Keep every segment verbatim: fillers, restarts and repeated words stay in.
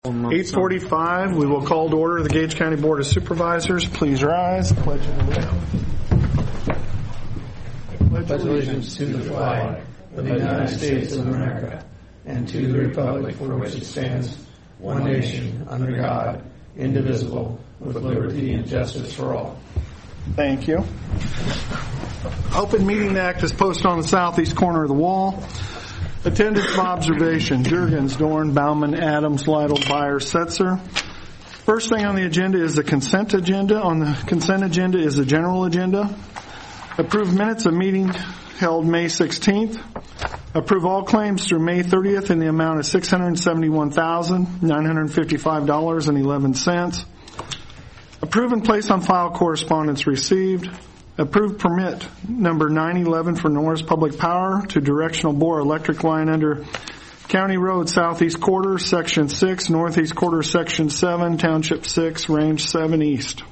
eight forty-five, we will call to order the Gage County Board of Supervisors. Please rise. Pledge allegiance. Pledge allegiance to the flag of the United States of America and to the republic for which it stands, one nation, under God, indivisible, with liberty and justice for all. Thank you. Open Meeting Act is posted on the southeast corner of the wall. Attendance of observation: Jurgens, Dorn, Bauman, Adams, Lytle, Byers, Setzer. First thing on the agenda is the consent agenda. On the consent agenda is the general agenda. Approve minutes of meeting held May sixteenth. Approve all claims through May thirtieth in the amount of six hundred seventy-one thousand nine hundred fifty-five dollars and eleven cents. Approve and place on file correspondence received. Approve permit number nine eleven for Norris Public Power to directional bore electric line under County Road Southeast Quarter, Section six, Northeast Quarter, Section seven, Township six, Range seven East.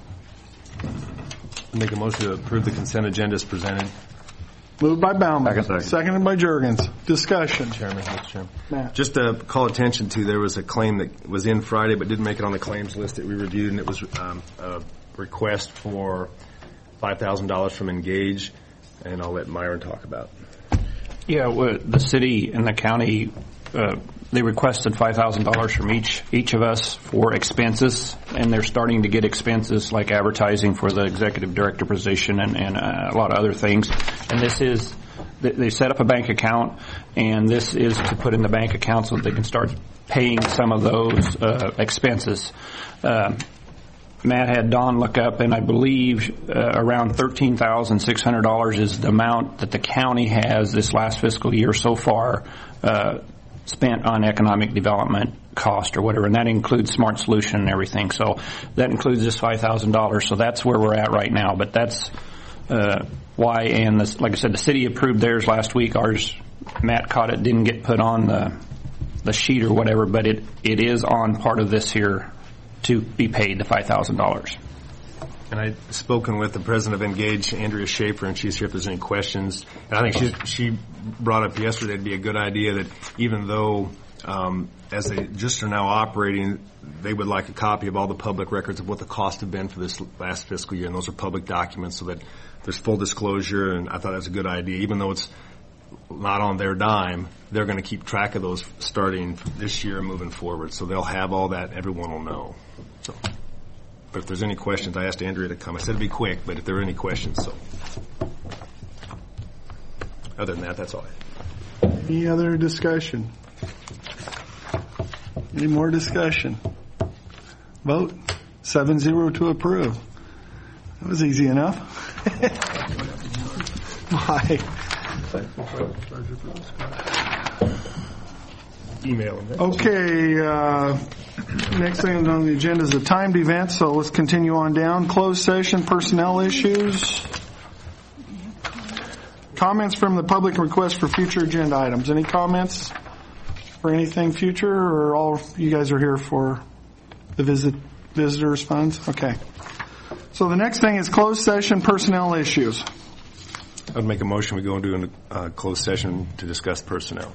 Make a motion to approve the consent agenda as presented. Moved by Bauman. Second. Seconded by Jurgens. Discussion. Chairman, Mister Chairman. Matt. Just to call attention to, there was a claim that was in Friday but didn't make it on the claims list that we reviewed, and it was um, a request for five thousand dollars from Engage, and I'll let Myron talk about it. Yeah, well, the city and the county, uh, they requested five thousand dollars from each each of us for expenses, and they're starting to get expenses like advertising for the executive director position and, and uh, a lot of other things. And this is, they set up a bank account, and this is to put in the bank account so that they can start paying some of those uh, expenses. Uh, Matt had Don look up, and I believe uh, around thirteen thousand six hundred dollars is the amount that the county has this last fiscal year so far uh, spent on economic development cost or whatever, and that includes Smart Solution and everything. So that includes this five thousand dollars. So that's where we're at right now. But that's uh, why, and this, like I said, the city approved theirs last week. Ours, Matt caught it, didn't get put on the the sheet or whatever, but it, it is on part of this here to be paid the five thousand dollars. And I've spoken with the president of Engage, Andrea Schaefer, and she's here if there's any questions. And I think she, she brought up yesterday it'd be a good idea that even though um, as they just are now operating, they would like a copy of all the public records of what the cost have been for this last fiscal year, and those are public documents so that there's full disclosure, and I thought that's a good idea. Even though it's not on their dime, they're going to keep track of those starting this year and moving forward. So they'll have all that. Everyone will know. So, but if there's any questions, I asked Andrea to come. I said it'd be quick, but if there are any questions, so. Other than that, that's all I have. Any other discussion? Any more discussion? Vote. seven zero to approve. That was easy enough. Bye. Email. Okay, uh, next thing on the agenda is a timed event, so let's continue on down. Closed session, personnel issues. Comments from the public and requests for future agenda items. Any comments for anything future, or all you guys are here for the visit visitors funds? Okay. So the next thing is closed session, personnel issues. I would make a motion we go into a uh, closed session to discuss personnel.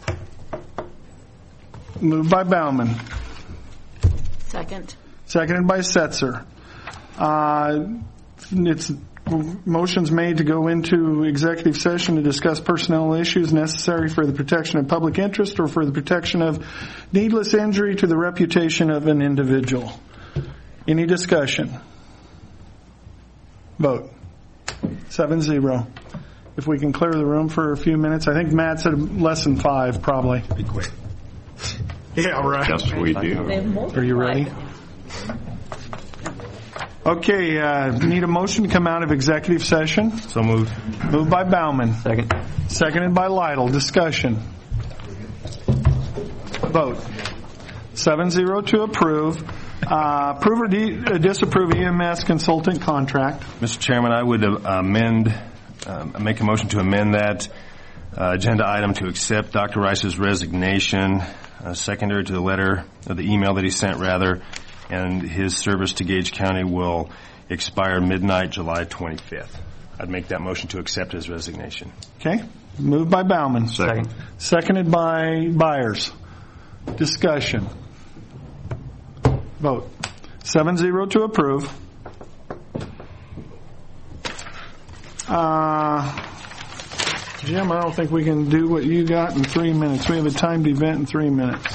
Moved by Bauman. Second. Seconded by Setzer. Uh, it's motions made to go into executive session to discuss personnel issues necessary for the protection of public interest or for the protection of needless injury to the reputation of an individual. Any discussion? Vote. Seven zero. If we can clear the room for a few minutes. I think Matt said less than five, probably. Be quick. Yeah, right. Yes, we do. Are you ready? Okay, uh, need a motion to come out of executive session. So moved. Moved by Bauman. Second. Seconded by Lytle. Discussion. Vote. Seven zero to approve. Uh, approve or de- uh, disapprove E M S consultant contract. Mister Chairman, I would uh, amend, um, make a motion to amend that uh, agenda item to accept Doctor Rice's resignation, uh, secondary to the letter, or the email that he sent, rather, and his service to Gage County will expire midnight, July twenty-fifth. I'd make that motion to accept his resignation. Okay. Moved by Bauman. Second. Seconded by Byers. Discussion. Vote. Seven zero to approve. Uh, Jim, I don't think we can do what you got in three minutes. We have a timed event in three minutes.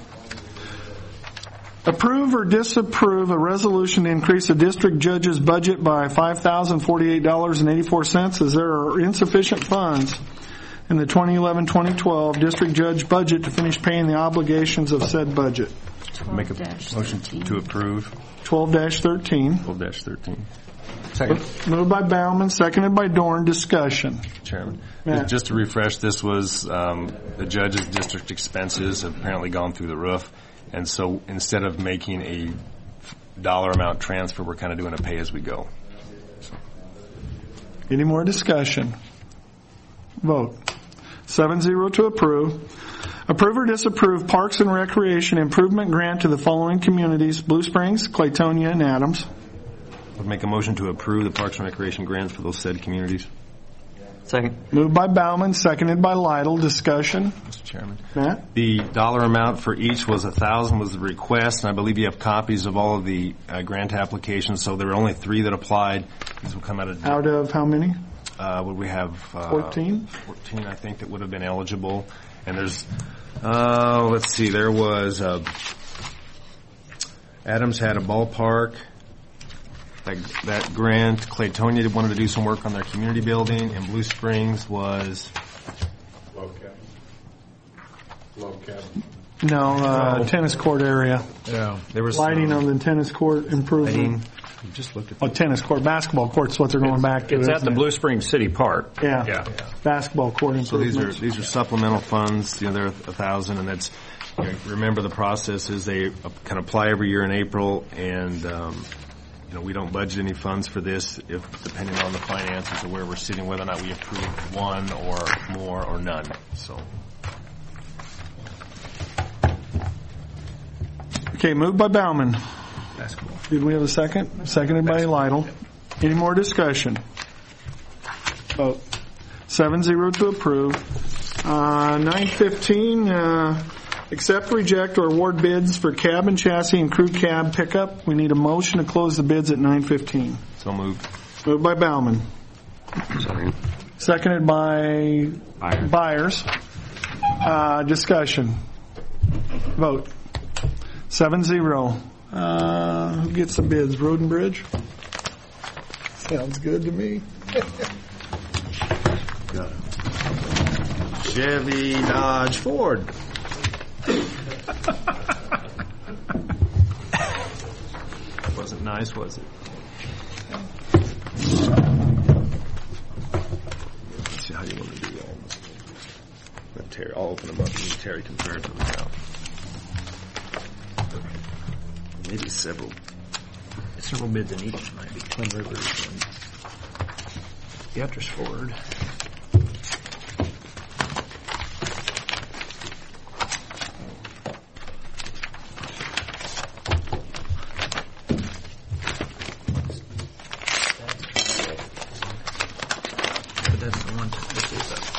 Approve or disapprove a resolution to increase the district judge's budget by five thousand forty-eight dollars and eighty-four cents as there are insufficient funds in the twenty eleven twenty twelve district judge budget to finish paying the obligations of said budget. Make a motion to approve. twelve dash thirteen. twelve dash thirteen. Second. Moved by Bauman, seconded by Dorn. Discussion. Chairman. Matt. Just to refresh, this was um, the judge's district expenses have apparently gone through the roof. And so instead of making a dollar amount transfer, we're kind of doing a pay as we go. So. Any more discussion? Vote. Seven zero to approve. Approve or disapprove Parks and Recreation Improvement Grant to the following communities: Blue Springs, Claytonia, and Adams. Would make a motion to approve the Parks and Recreation grants for those said communities. Second. Moved by Bauman, seconded by Lytle. Discussion. Mister Chairman. Matt? The dollar amount for each was a thousand was the request, and I believe you have copies of all of the uh, grant applications. So there were only three that applied. These will come out of Out of how many? uh, would we have uh, Fourteen? Fourteen, I think, that would have been eligible. And there's, uh, let's see, there was uh, Adams had a ballpark. That, that grant, Claytonia wanted to do some work on their community building, and Blue Springs was Low cap. Low cap. No, uh, tennis court area. yeah there was Lighting um, on the tennis court improvement. lighting. You just looked at Oh, tennis court. Basketball court's what they're going back to. It's at isn't the it? Blue Springs City Park. Yeah. Yeah. Basketball court So these are improvements. these are supplemental funds. You know, they're a thousand, and that's. You know, remember the process is they can apply every year in April, and um, you know we don't budget any funds for this if depending on the finances or where we're sitting, whether or not we approve one or more or none. So. Okay, moved by Bauman. Basketball. Did we have a second? Seconded by Lytle. Any more discussion? Vote. Seven zero to approve. Uh, nine fifteen, uh, accept, reject, or award bids for cab and chassis and crew cab pickup. We need a motion to close the bids at nine fifteen. So moved. Moved by Bauman. Sorry. Seconded by Byers. Byers. Uh, discussion. Vote. Seven zero. Uh, who gets the bids? Road and Bridge? Sounds good to me. Got it. Chevy, Dodge, Ford. Wasn't nice, was it? Let's see how you want to do all this. Let Terry, I'll open them up and Terry compare them out. Maybe several. Several bids in each might be Twin Rivers and Beatrice Ford. But that's the one. This is a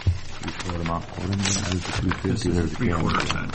this is a three quarter ton.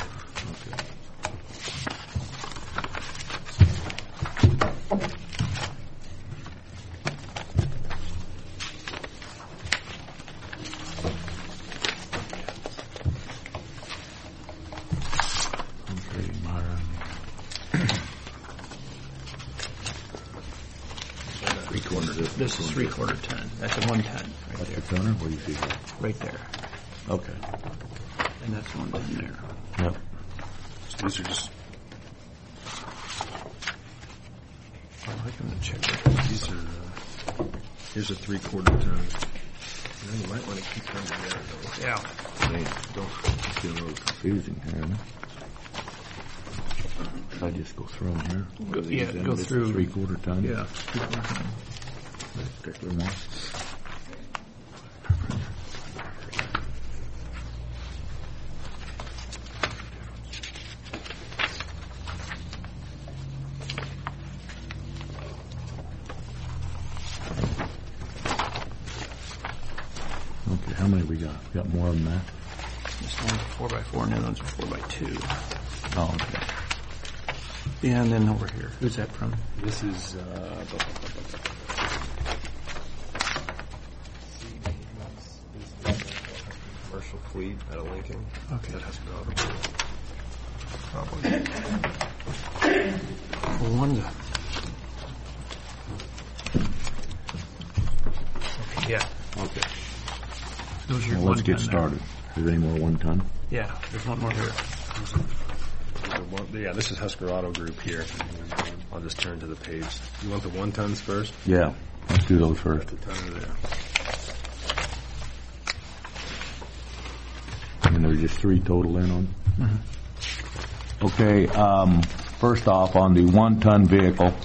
This is three quarter ton. That's a one ton. Right That's there. the toner? What do you see here? Right there. Okay. And that's one ton there. Yep. These are just. I'm looking to check it. These are. Uh, here's a three quarter ton. Well, you might want to keep them together, though. Yeah. Dang, don't get a little confusing here, isn't it? I just go through them here. Go- yeah, These in, go this is through. Three quarter ton. Yeah. Three quarter ton. This particular one. Okay, how many we got? We got more than that? This one's a four by four and the other one's a four by two. Oh, okay. Yeah, and then over here. Who's that from? This is, uh, commercial fleet out of Lincoln. Okay. That has been Probably. Well, one to, Yeah. Okay. those are your Well, let's one get ton started. Is there any more one ton? there. Yeah, there's one more here. Yeah, this is Husker Auto Group here. I'll just turn to the page. You want the one tons first? Yeah. Let's do those first. The ton are there. And there's just three total in on. Mm-hmm. Okay. Um, first off, on the one-ton vehicle,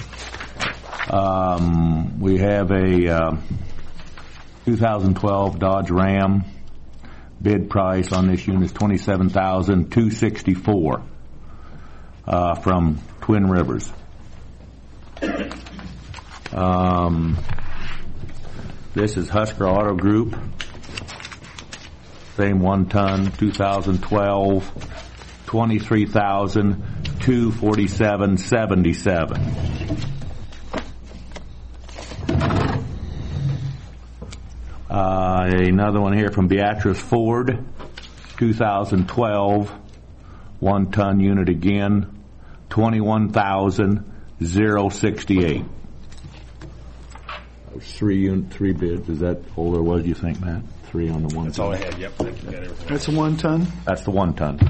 um, we have a uh, two thousand twelve Dodge Ram. Bid price on this unit is twenty-seven thousand two hundred sixty-four dollars uh, from Twin Rivers. Um, this is Husker Auto Group. Same one ton, two thousand twelve, twenty-three thousand two hundred forty-seven dollars and seventy-seven cents. Uh, another one here from Beatrice Ford, two thousand twelve, one ton unit again, twenty-one thousand sixty-eight. That was three unit, three bids. Is that all there was, you think, Matt? Three on the one. That's ton. all I had. Yep. Thank you. Got everything. That's a one ton? That's the one ton.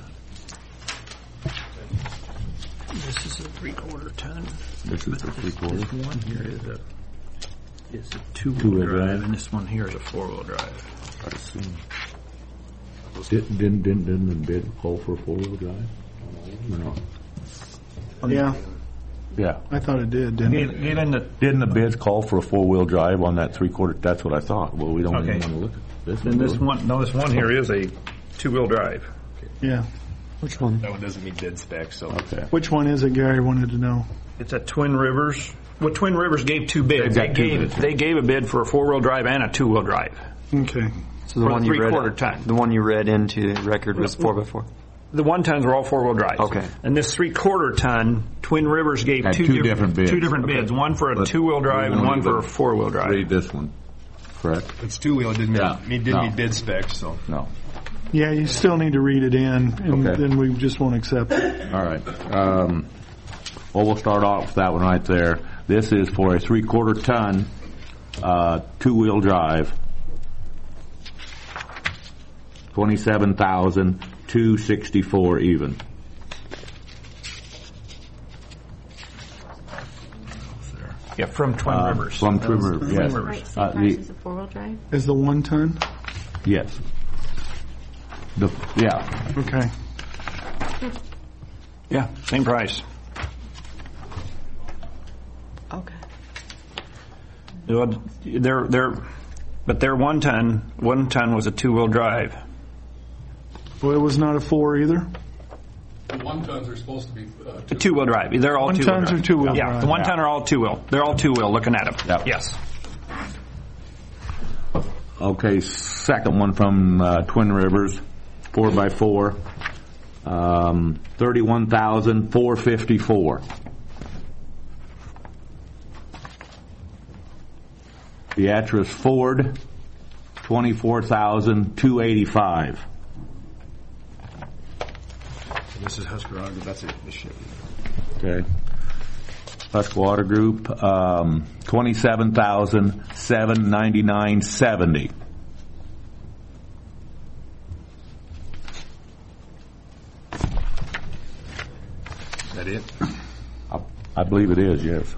This is a three-quarter ton. This is the three quarter. This one here is a is a two-wheel, Two-wheel drive, drive. and this one here is a four-wheel drive. I assume. Didn't didn't didn't, didn't the bid call for a four wheel drive? Or not? Yeah, Yeah. I thought it did, didn't it? Given the Didn't the bids call for a four wheel drive on that three quarter? That's what I thought. Well, we don't Okay. even want to look at this. then this do we? one, no, this one here is a two-wheel drive. Yeah. Which one? That one doesn't meet bid specs, so. Okay. Which one is it, Gary wanted to know? It's a Twin Rivers. Well, Twin Rivers gave two bids. They They got two gave bids. they gave a bid for a four-wheel drive and a two-wheel drive. Okay. So the For one the you read, three-quarter ton. the one you read into the record was four by four. The one tons were all four-wheel drives. Okay. And this three-quarter ton, Twin Rivers gave Had two, two diff- different bids. Two different bids. One for a But two-wheel drive we and don't one for a even four-wheel drive. Read this one. Correct? It's two wheel. It didn't Yeah. meet, didn't No. meet bid specs, so. No. Yeah, you still need to read it in, and Okay. then we just won't accept it. All right. Um, well, we'll start off with that one right there. This is for a three quarter ton, uh, two wheel drive. Twenty-seven thousand two sixty-four even. Yeah, from Twin Uh, Rivers. From Twin Rivers, yes. Rivers. Right, same Uh, price the- as a four-wheel drive? Is the one ton? Yes. The yeah. Okay. Yeah, same price. Okay. Well, They're, they're, but their one ton, one ton was a two-wheel drive. Well, it was not a four either? The one tons are supposed to be uh, A two-wheel drive. They're all One two-wheel tons drive. are two-wheel Yeah, drive. the one Yeah. ton are all two-wheel. They're all two-wheel looking at them. Yep. Yes. Okay, second one from uh, Twin Rivers, four by four, um, thirty-one thousand four fifty-four. Beatrice Ford, twenty-four thousand two eighty-five. This is Husker Auto Group. That's it. This shit. Okay. Husker Water Group, um, twenty-seven thousand seven ninety-nine seventy. Is that it? I, I believe it is, yes.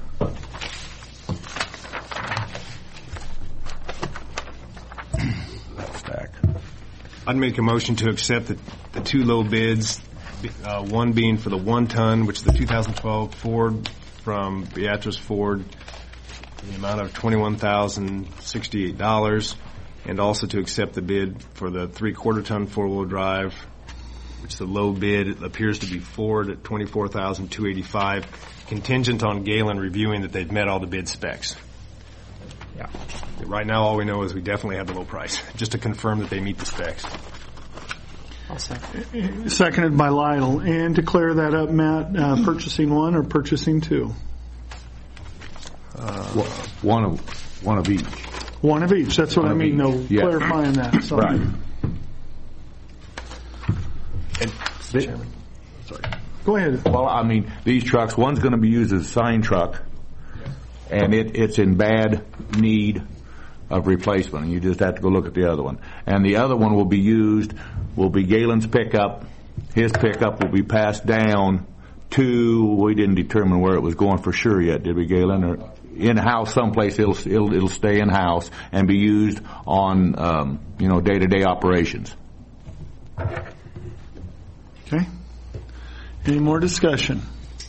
Stack. I'd make a motion to accept the, the two low bids, uh, one being for the one ton, which is the two thousand twelve Ford from Beatrice Ford, in the amount of twenty-one thousand sixty-eight dollars, and also to accept the bid for the three quarter ton four wheel drive, which the low bid appears to be Ford at twenty-four thousand two hundred eighty-five dollars, contingent on Galen reviewing that they've met all the bid specs. Yeah. Right now, all we know is we definitely have the low price, just to confirm that they meet the specs. Seconded by Lytle. And to clear that up, Matt, uh, purchasing one or purchasing two? Uh, one of one of each. One of each. That's what One I of mean. each. No, Yeah. clarifying that. So. Right. And, Mister Chairman, sorry. Go ahead. Well, I mean, these trucks, one's going to be used as a sign truck, and it, it's in bad need of replacement. You just have to go look at the other one. And the other one will be used, will be Galen's pickup. His pickup will be passed down to, we didn't determine where it was going for sure yet, did we, Galen? Or in-house someplace, it'll, it'll, it'll stay in-house and be used on, um, you know, day-to-day operations. Okay. Any more discussion?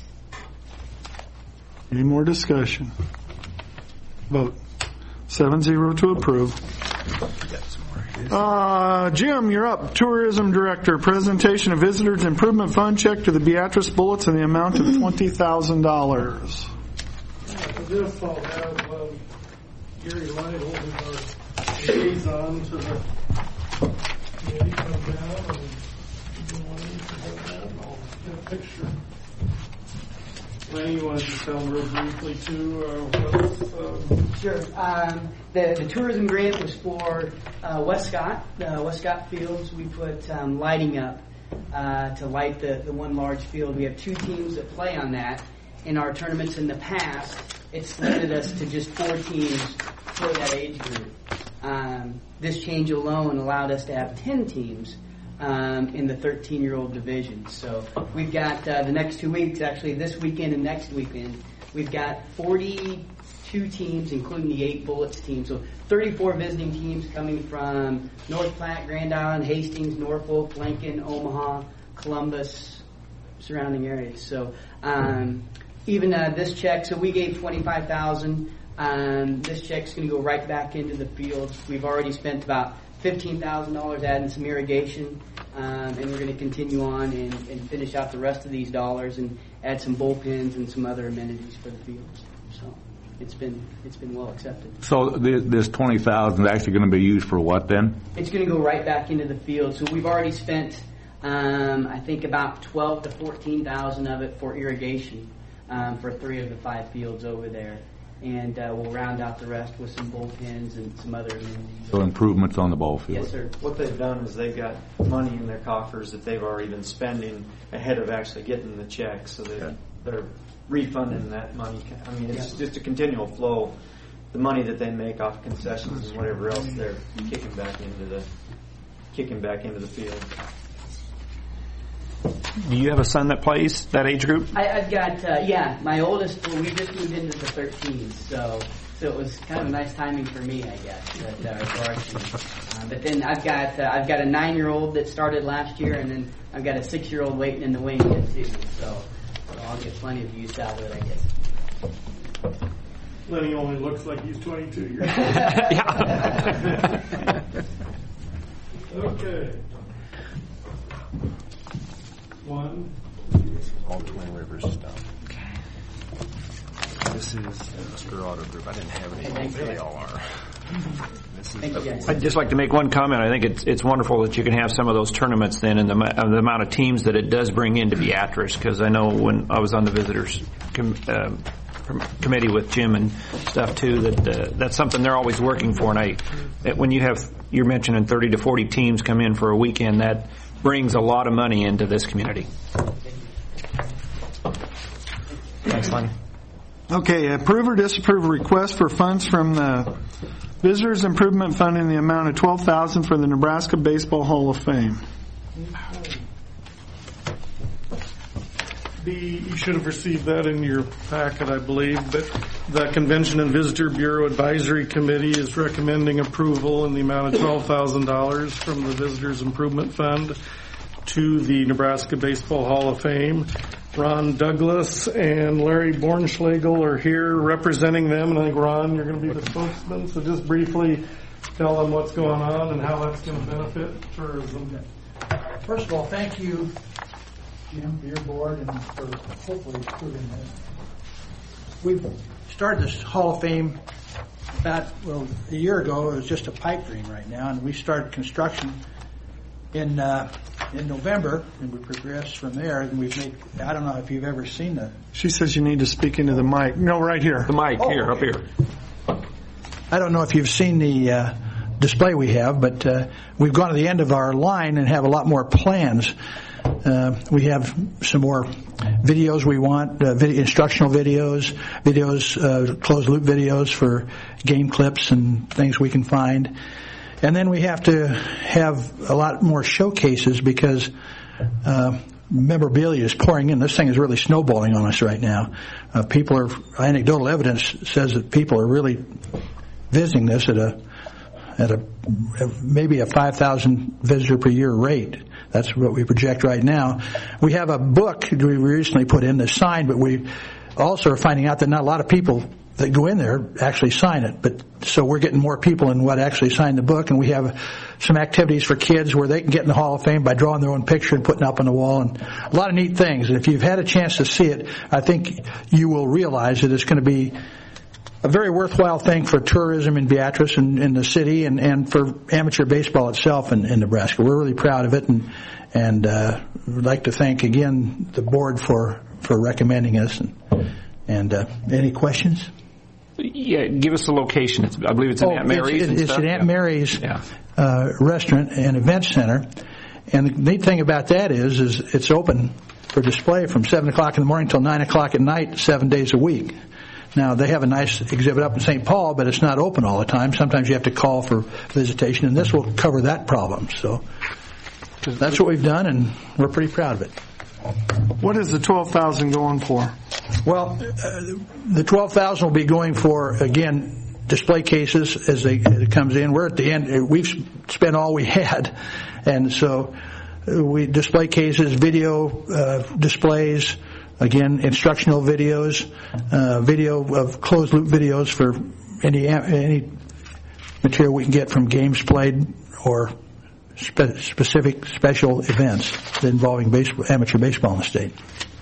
Any more discussion? Vote. Seven zero to approve. Uh, Jim, you're up. Tourism Director, presentation of Visitors Improvement Fund check to the Beatrice Bullets in the amount of twenty thousand dollars. For this, I'll have um, Gary Lytle, who's our liaison to the committee, come down and you want to hold that, and I'll get a picture. Lenny, you want to just tell them real briefly too, uh, what's, um, Sure. Um, the, the tourism grant was for uh, Westcott, uh, Westcott Fields. We put um, lighting up uh, to light the, the one large field. We have two teams that play on that. In our tournaments in the past, it's limited us to just four teams for that age group. Um, this change alone allowed us to have ten teams um, in the thirteen-year-old division. So we've got uh, the next two weeks, actually this weekend and next weekend, we've got forty-two teams, including the eight Bullets teams. So thirty-four visiting teams coming from North Platte, Grand Island, Hastings, Norfolk, Lincoln, Omaha, Columbus, surrounding areas. So um, even uh, this check, so we gave twenty-five thousand dollars. Um, this check's going to go right back into the fields. We've already spent about fifteen thousand dollars adding some irrigation, um, and we're going to continue on and, and finish out the rest of these dollars and add some bullpens and some other amenities for the fields. So it's been it's been well accepted. So this, this twenty thousand is actually going to be used for what then? It's going to go right back into the field. So we've already spent, um, I think, about twelve to fourteen thousand of it for irrigation um, for three of the five fields over there. And uh, we'll round out the rest with some bullpens and some other amenities. So improvements on the ball field. Yes, sir. What they've done is they've got money in their coffers that they've already been spending ahead of actually getting the check, so they Okay. they're refunding that money. I mean, it's just a continual flow. The money that they make off concessions and whatever else, they're kicking back into the kicking back into the field. Do you have a son that plays that age group? I, I've got, uh, yeah, my oldest, well, we just moved into the thirteens, so so it was kind of a nice timing for me, I guess, that, uh, varsity. Uh, but then I've got uh, I've got a nine-year-old that started last year, and then I've got a six-year-old waiting in the wing yet too, so, so I'll get plenty of use out of it, I guess. Lenny only looks like he's twenty-two years old. Yeah. Okay. One. All Twin Rivers stuff. This is Mister Auto Group. I didn't have any. There they all are. This is Thank you, guys. I'd just like to make one comment. I think it's it's wonderful that you can have some of those tournaments then, and the, uh, the amount of teams that it does bring into Beatrice. Because I know when I was on the visitors com- uh, committee with Jim and stuff too, that uh, that's something they're always working for. And I, that when you have you're mentioning thirty to forty teams come in for a weekend, that brings a lot of money into this community. Thanks, Lenny. Okay, approve or disapprove a request for funds from the Visitors Improvement Fund in the amount of twelve thousand dollars for the Nebraska Baseball Hall of Fame. The, you should have received that in your packet, I believe, but the Convention and Visitor Bureau Advisory Committee is recommending approval in the amount of twelve thousand dollars from the Visitors Improvement Fund to the Nebraska Baseball Hall of Fame. Ron Douglas and Larry Bornschlegel are here representing them, and I think, Ron, you're going to be the spokesman, so just briefly tell them what's going on and how that's going to benefit tourism. First of all, thank you, Jim, for your board, and for hopefully approving this. We've started this Hall of Fame about, well, a year ago. It was just a pipe dream right now, and we started construction in uh, in November, and we progressed from there. And we've made. I don't know if you've ever seen the. She says you need to speak into the mic. No, right here. The mic, here, up here. I don't know if you've seen the uh, display we have, but uh, we've gone to the end of our line and have a lot more plans. Uh, we have some more videos we want, uh, video, instructional videos, videos, uh, closed-loop videos for game clips and things we can find. And then we have to have a lot more showcases because uh, memorabilia is pouring in. This thing is really snowballing on us right now. Uh, people are, anecdotal evidence says that people are really visiting this at a at a maybe a five thousand visitor per year rate. That's what we project right now. We have a book we recently put in that's signed, but we also are finding out that not a lot of people that go in there actually sign it. But so we're getting more people than what actually sign the book, and we have some activities for kids where they can get in the Hall of Fame by drawing their own picture and putting it up on the wall, and a lot of neat things. And if you've had a chance to see it, I think you will realize that it's going to be a very worthwhile thing for tourism in Beatrice and in the city, and, and for amateur baseball itself in, in Nebraska. We're really proud of it, and and uh, would like to thank again the board for, for recommending us. And, and uh, any questions? Yeah, give us the location. It's, I believe it's in oh, Aunt Mary's. It's, and it's stuff. at Aunt yeah. Mary's yeah. uh, restaurant and event center. And the neat thing about that is, is it's open for display from seven o'clock in the morning till nine o'clock at night, seven days a week. Now, they have a nice exhibit up in Saint Paul, but it's not open all the time. Sometimes you have to call for visitation, and this will cover that problem. So that's what we've done, and we're pretty proud of it. What is the twelve thousand going for? Well, uh, the twelve thousand will be going for, again, display cases as, they, as it comes in. We're at the end. We've spent all we had, and so we display cases, video uh, displays, again, instructional videos, uh, video of closed-loop videos for any any material we can get from games played or spe- specific special events involving baseball, amateur baseball in the state.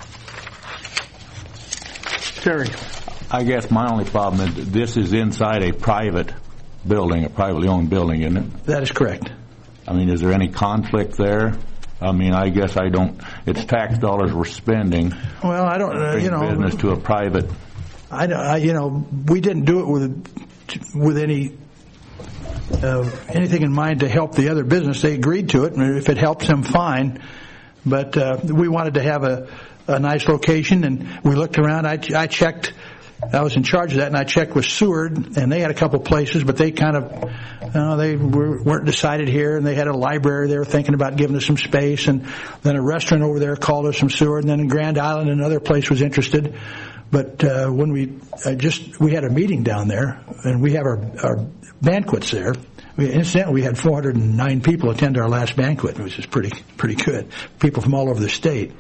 Terry. I guess my only problem is that this is inside a private building, a privately owned building, isn't it? That is correct. I mean, is there any conflict there? I mean, I guess I don't. It's tax dollars we're spending. Well, I don't. Uh, you know, business to a private. I, I, you know, we didn't do it with with any uh, anything in mind to help the other business. They agreed to it, and if it helps them, fine. But uh, we wanted to have a, a nice location, and we looked around. I, I checked. I was in charge of that, and I checked with Seward, and they had a couple places, but they kind of, you know, they were, weren't decided here, and they had a library they were thinking about giving us some space, and then a restaurant over there called us from Seward, and then in Grand Island another place was interested. But uh, when we uh, just, we had a meeting down there, and we have our, our banquets there. We, incidentally, we had four hundred nine people attend our last banquet, which is pretty pretty good. People from all over the state.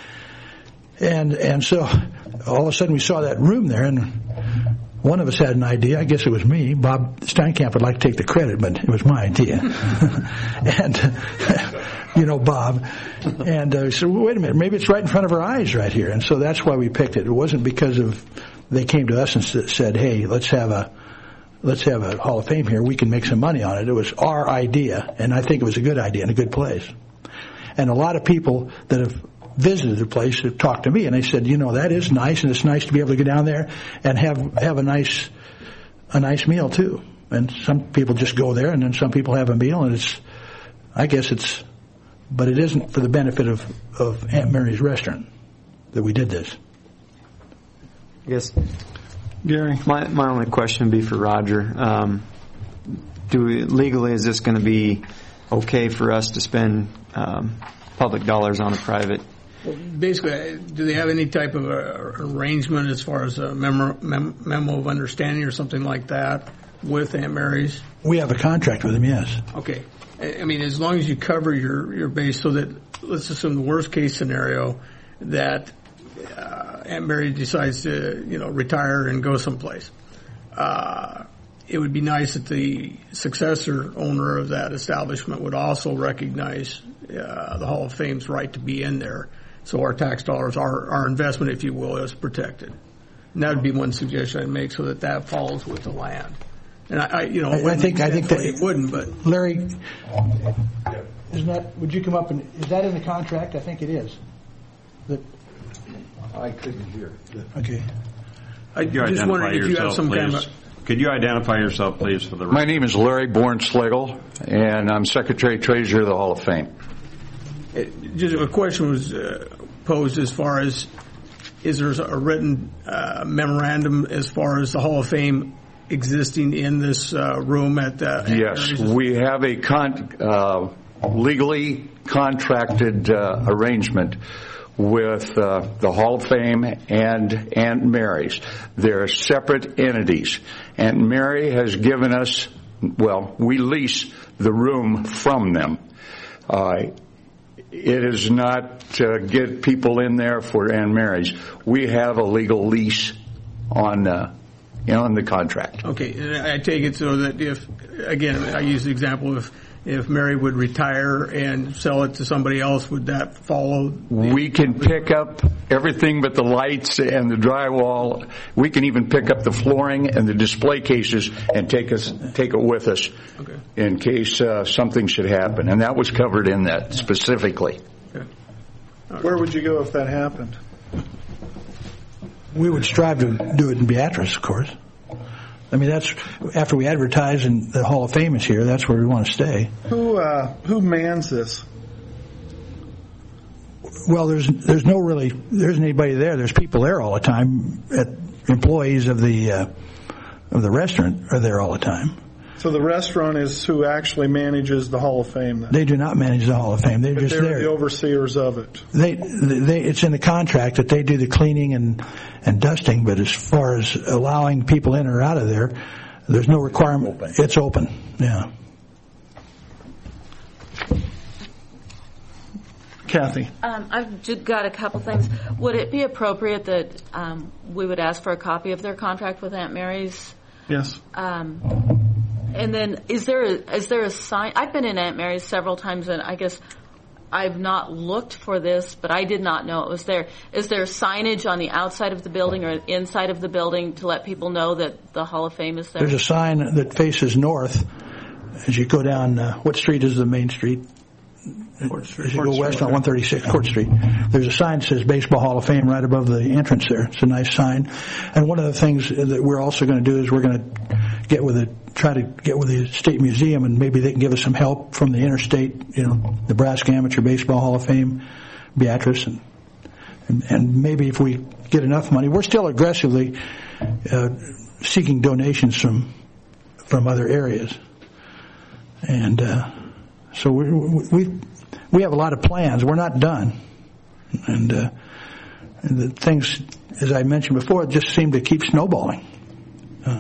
And and so all of a sudden we saw that room there, and one of us had an idea. I guess it was me. Bob Steinkamp would like to take the credit, but it was my idea. and you know, Bob. And uh, we said, well, wait a minute, maybe it's right in front of our eyes right here. And so that's why we picked it. It wasn't because of they came to us and said, hey, let's have a let's have a Hall of Fame here. We can make some money on it. It was our idea, and I think it was a good idea and a good place. And a lot of people that have visited the place have talked to me, and they said, you know, that is nice, and it's nice to be able to go down there and have have a nice a nice meal too. And some people just go there, and then some people have a meal, and it's, I guess it's, but it isn't for the benefit of of Aunt Mary's restaurant that we did this. I guess, Gary, my my only question would be for Roger. Um, do we, legally, is this going to be okay for us to spend um, public dollars on a private? Basically, do they have any type of a arrangement as far as a memo, mem, memo of understanding or something like that with Aunt Mary's? We have a contract with them, yes. Okay. I mean, as long as you cover your, your base so that, let's assume the worst case scenario, that uh, Aunt Mary decides to, you know, retire and go someplace. Uh, it would be nice that the successor owner of that establishment would also recognize uh, the Hall of Fame's right to be in there. So our tax dollars, our, our investment, if you will, is protected. And that would be one suggestion I'd make so that that falls with the land. And I, I you know, I, I think I think that it wouldn't, but Larry, Isn't that, would you come up and, is that in the contract? I think it is. That, I couldn't hear. okay. I Could you just identify wondered if you have yourself, some kind please? of... Could you identify yourself, please, for the My name is Larry Born-Schlegel, and I'm Secretary Treasurer of the Hall of Fame. Just a question was uh, posed as far as, is there a written uh, memorandum as far as the Hall of Fame existing in this uh, room at the... Yes, we have a con- uh, legally contracted uh, arrangement with uh, the Hall of Fame and Aunt Mary's. They're separate entities. Aunt Mary has given us, well, we lease the room from them. Uh, it is not to get people in there for Aunt Mary's. We have a legal lease on uh, on the contract. Okay, and I take it so that if, again, I use the example of if Mary would retire and sell it to somebody else, would that follow? We can pick up everything but the lights and the drywall. We can even pick up the flooring and the display cases and take us take it with us Okay. in case uh, something should happen. And that was covered in that specifically. Okay. Where would you go if that happened? We would strive to do it in Beatrice, of course. I mean, that's after we advertise and the Hall of Fame is here. That's where we want to stay. Who uh, who mans this? Well, there's there's no really there isn't anybody there. There's people there all the time. At, employees of the uh, of the restaurant are there all the time. So the restaurant is who actually manages the Hall of Fame. Then. They do not manage the Hall of Fame. They're But just they're there. the overseers of it. They, they, it's in the contract that they do the cleaning and, and dusting, but as far as allowing people in or out of there, there's no requirement. Open. It's open, yeah. Kathy. Um, I've just got a couple things. Would it be appropriate that um, we would ask for a copy of their contract with Aunt Mary's? Yes. Um, and then, is there a, is there a sign? I've been in Aunt Mary's several times, and I guess I've not looked for this, but I did not know it was there. Is there signage on the outside of the building or inside of the building to let people know that the Hall of Fame is there? There's a sign that faces north as you go down. Uh, what street is the main street? Court Street. As you go west on one thirty-six Court Street, there's a sign that says Baseball Hall of Fame right above the entrance there. It's a nice sign. And one of the things that we're also going to do is we're going to get with it, try to get with the State Museum, and maybe they can give us some help from the interstate, you know, Nebraska Amateur Baseball Hall of Fame, Beatrice, and and, and maybe if we get enough money, we're still aggressively uh, seeking donations from from other areas, and uh, so we we. We have a lot of plans. We're not done. And, uh, and the things, as I mentioned before, just seem to keep snowballing. Uh,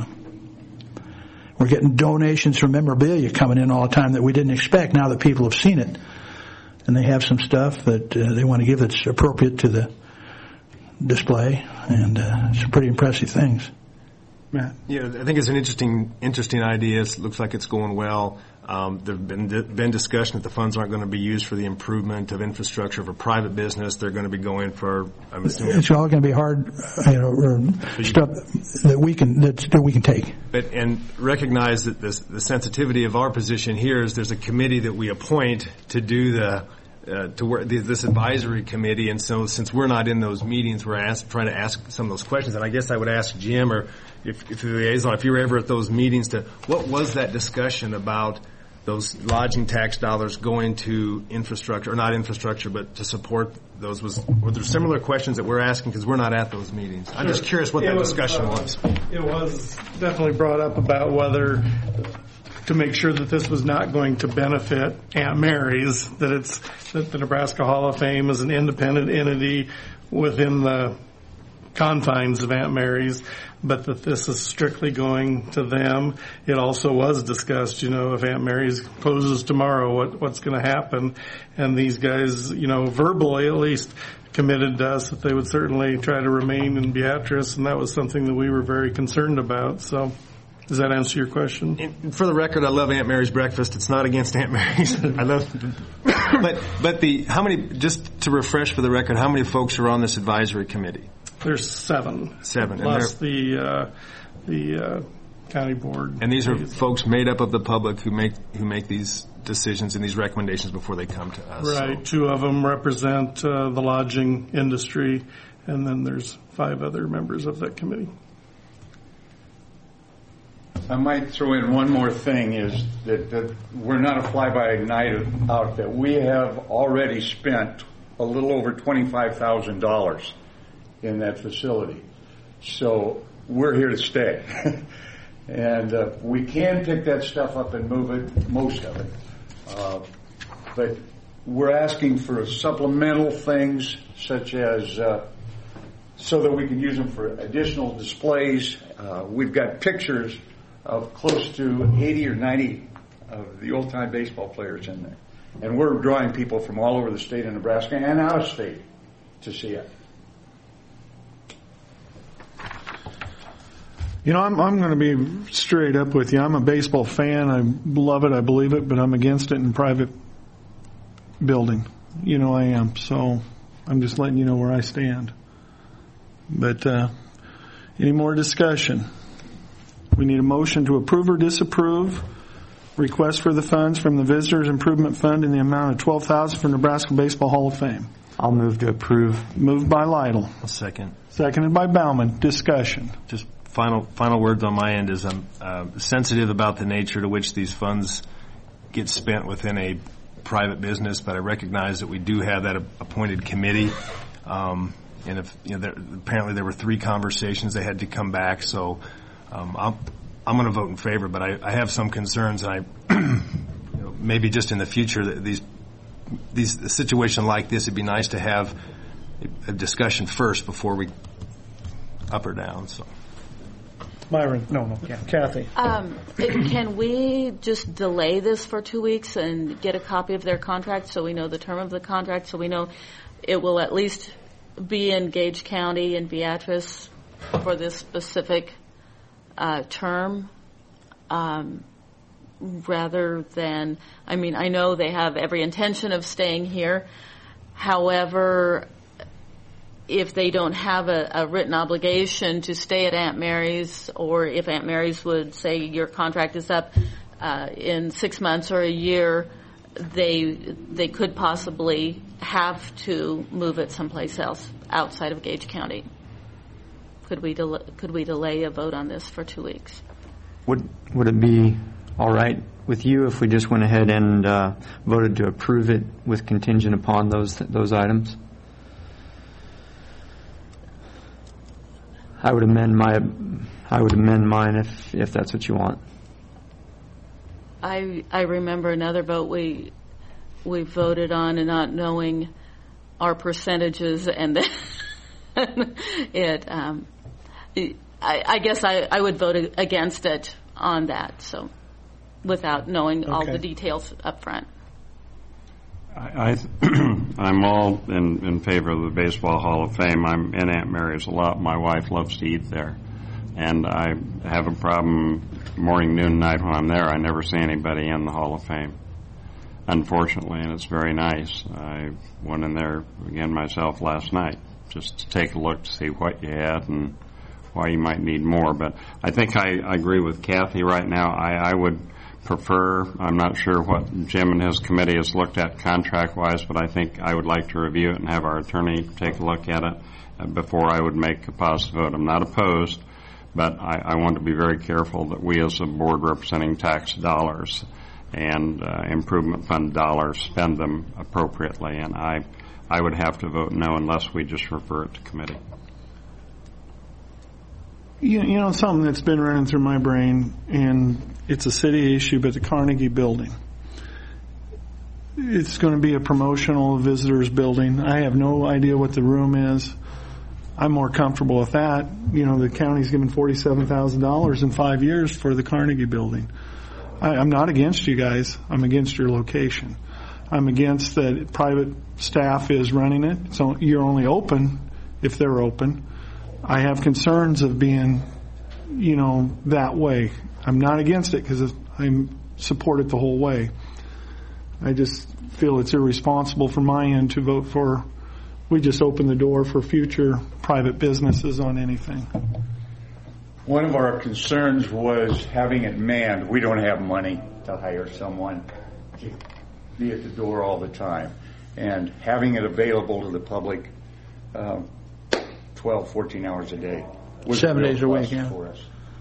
we're getting donations from memorabilia coming in all the time that we didn't expect now that people have seen it. And they have some stuff that uh, they want to give that's appropriate to the display. And uh, some pretty impressive things. Matt. Yeah, I think it's an interesting, interesting idea. It looks like it's going well. Um, there have been, been discussion that the funds aren't going to be used for the improvement of infrastructure for private business. They're going to be going for, I'm assuming, it's all going to be hard, you know, or stuff that we can that, that we can take. But and recognize that this, the sensitivity of our position here is there's a committee that we appoint to do the uh, to work this advisory committee, and so since we're not in those meetings, we're ask, trying to ask some of those questions. And I guess I would ask Jim, or if, if the liaison, if you were ever at those meetings, to what was that discussion about? Those lodging tax dollars going to infrastructure, or not infrastructure, but to support those. Was were there similar questions that we're asking because we're not at those meetings? I'm just curious what It that was, discussion uh, was. It was definitely brought up about whether to make sure that this was not going to benefit Aunt Mary's, that it's that the Nebraska Hall of Fame is an independent entity within the confines of Aunt Mary's, but that this is strictly going to them. It also was discussed, you know, if Aunt Mary's closes tomorrow, what what's going to happen? And these guys, you know, verbally at least committed to us that they would certainly try to remain in Beatrice, and that was something that we were very concerned about. So does that answer your question? And for the record, I love Aunt Mary's breakfast. It's not against Aunt Mary's. I love, but but the how many? Just to refresh for the record, how many folks are on this advisory committee? There's seven. Seven. Plus the uh, the uh, county board. And these are folks made up of the public who make who make these decisions and these recommendations before they come to us. Right. So, Two of them represent uh, the lodging industry, and then there's five other members of that committee. I might throw in one more thing is that, that we're not a fly-by-night out, that we have already spent a little over twenty-five thousand dollars in that facility. So we're here to stay. And uh, we can pick that stuff up and move it, most of it. Uh, but we're asking for supplemental things such as uh, so that we can use them for additional displays. Uh, we've got pictures of close to eighty or ninety of the old-time baseball players in there. And we're drawing people from all over the state of Nebraska and out of state to see it. You know, I'm, I'm going to be straight up with you. I'm a baseball fan. I love it. I believe it, but I'm against it in private building. You know I am. So I'm just letting you know where I stand. But uh, any more discussion? We need a motion to approve or disapprove request for the funds from the Visitors Improvement Fund in the amount of twelve thousand dollars for Nebraska Baseball Hall of Fame. I'll move to approve. Moved by Lytle. A second. Seconded by Bauman. Discussion. Just final final words on my end is I'm uh, sensitive about the nature to which these funds get spent within a private business, but I recognize that we do have that appointed committee. Um, and if you know, there, apparently there were three conversations that had to come back, so um, I'm I'm going to vote in favor. But I, I have some concerns, and I you know, maybe just in the future that these these a situation like this, it'd be nice to have a discussion first before we up or down. So. Myron, no, no, yeah. Kathy. Um, can we just delay this for two weeks and get a copy of their contract so we know the term of the contract, so we know it will at least be in Gage County and Beatrice for this specific uh, term, um, rather than, I mean, I know they have every intention of staying here. However, if they don't have a, a written obligation to stay at Aunt Mary's, or if Aunt Mary's would say your contract is up uh, in six months or a year, they they could possibly have to move it someplace else outside of Gage County. Could we del- could we delay a vote on this for two weeks? Would would it be all right with you if we just went ahead and uh, voted to approve it with contingent upon those those items? I would amend my I would amend mine if if that's what you want. I I remember another vote we we voted on and not knowing our percentages, and then it um I, I guess I, I would vote against it on that, so without knowing okay. all the details up front. I, I I'm all in, in favor of the Baseball Hall of Fame. I'm in Aunt Mary's a lot. My wife loves to eat there. And I have a problem morning, noon, night when I'm there. I never see anybody in the Hall of Fame, unfortunately, and it's very nice. I went in there again myself last night just to take a look to see what you had and why you might need more. But I think I, I agree with Kathy right now. I, I would prefer, I'm not sure what Jim and his committee has looked at contract-wise, but I think I would like to review it and have our attorney take a look at it before I would make a positive vote. I'm not opposed, but I, I want to be very careful that we as a board representing tax dollars and uh, improvement fund dollars spend them appropriately, and I, I would have to vote no unless we just refer it to committee. You, you know, something that's been running through my brain, and it's a city issue, but the Carnegie Building. It's going to be a promotional visitors building. I have no idea what the room is. I'm more comfortable with that. You know, the county's given forty-seven thousand dollars in five years for the Carnegie Building. I, I'm not against you guys. I'm against your location. I'm against that private staff is running it. So you're only open if they're open. I have concerns of being, you know, that way. I'm not against it because I support it the whole way. I just feel it's irresponsible from my end to vote for, we just open the door for future private businesses on anything. One of our concerns was having it manned. We don't have money to hire someone be at the door all the time. And having it available to the public um, twelve, fourteen hours a day. was Seven real days a week, plus yeah. for us.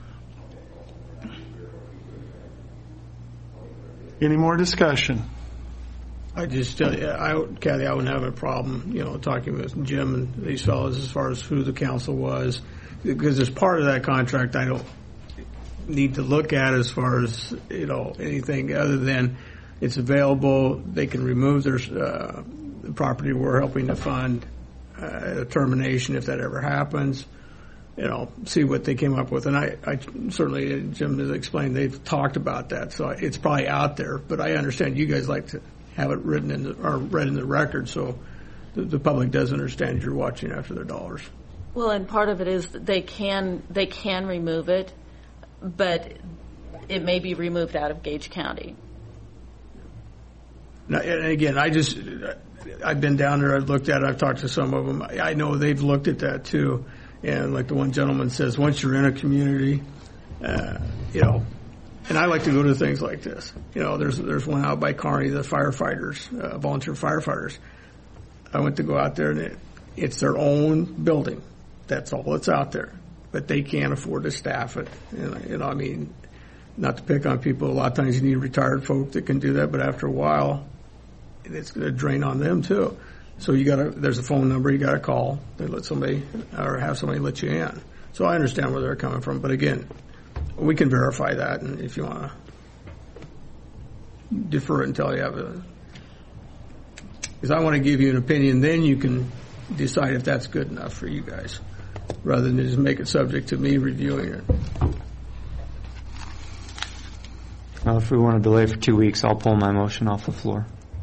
Any more discussion? I just tell you, I, Kathy, I wouldn't have a problem, you know, talking with Jim and these fellows as far as who the council was, because as part of that contract, I don't need to look at as far as, you know, anything other than it's available. They can remove their uh, the property we're helping to fund, uh, a termination if that ever happens. You know, see what they came up with. And I, I certainly, Jim has explained, they've talked about that, so it's probably out there. But I understand you guys like to have it written in the, or read in the record, so the, the public does understand you're watching after their dollars. Well, and part of it is that they can they can remove it, but it may be removed out of Gage County. Now, and again, I just, I've been down there, I've looked at it, I've talked to some of them. I know they've looked at that too. And like the one gentleman says, once you're in a community, uh, you know, and I like to go to things like this. You know, there's there's one out by Kearney, the firefighters, uh, volunteer firefighters. I went to go out there, and it, it's their own building. That's all that's out there. But they can't afford to staff it. And, you know, I mean, not to pick on people. A lot of times you need retired folk that can do that, but after a while, it's going to drain on them too. So you got to, there's a phone number you got to call. They let somebody, or have somebody let you in. So I understand where they're coming from. But again, we can verify that, and if you want to defer it until you have a, because I want to give you an opinion, then you can decide if that's good enough for you guys, rather than just make it subject to me reviewing it. Well, if we want to delay for two weeks, I'll pull my motion off the floor.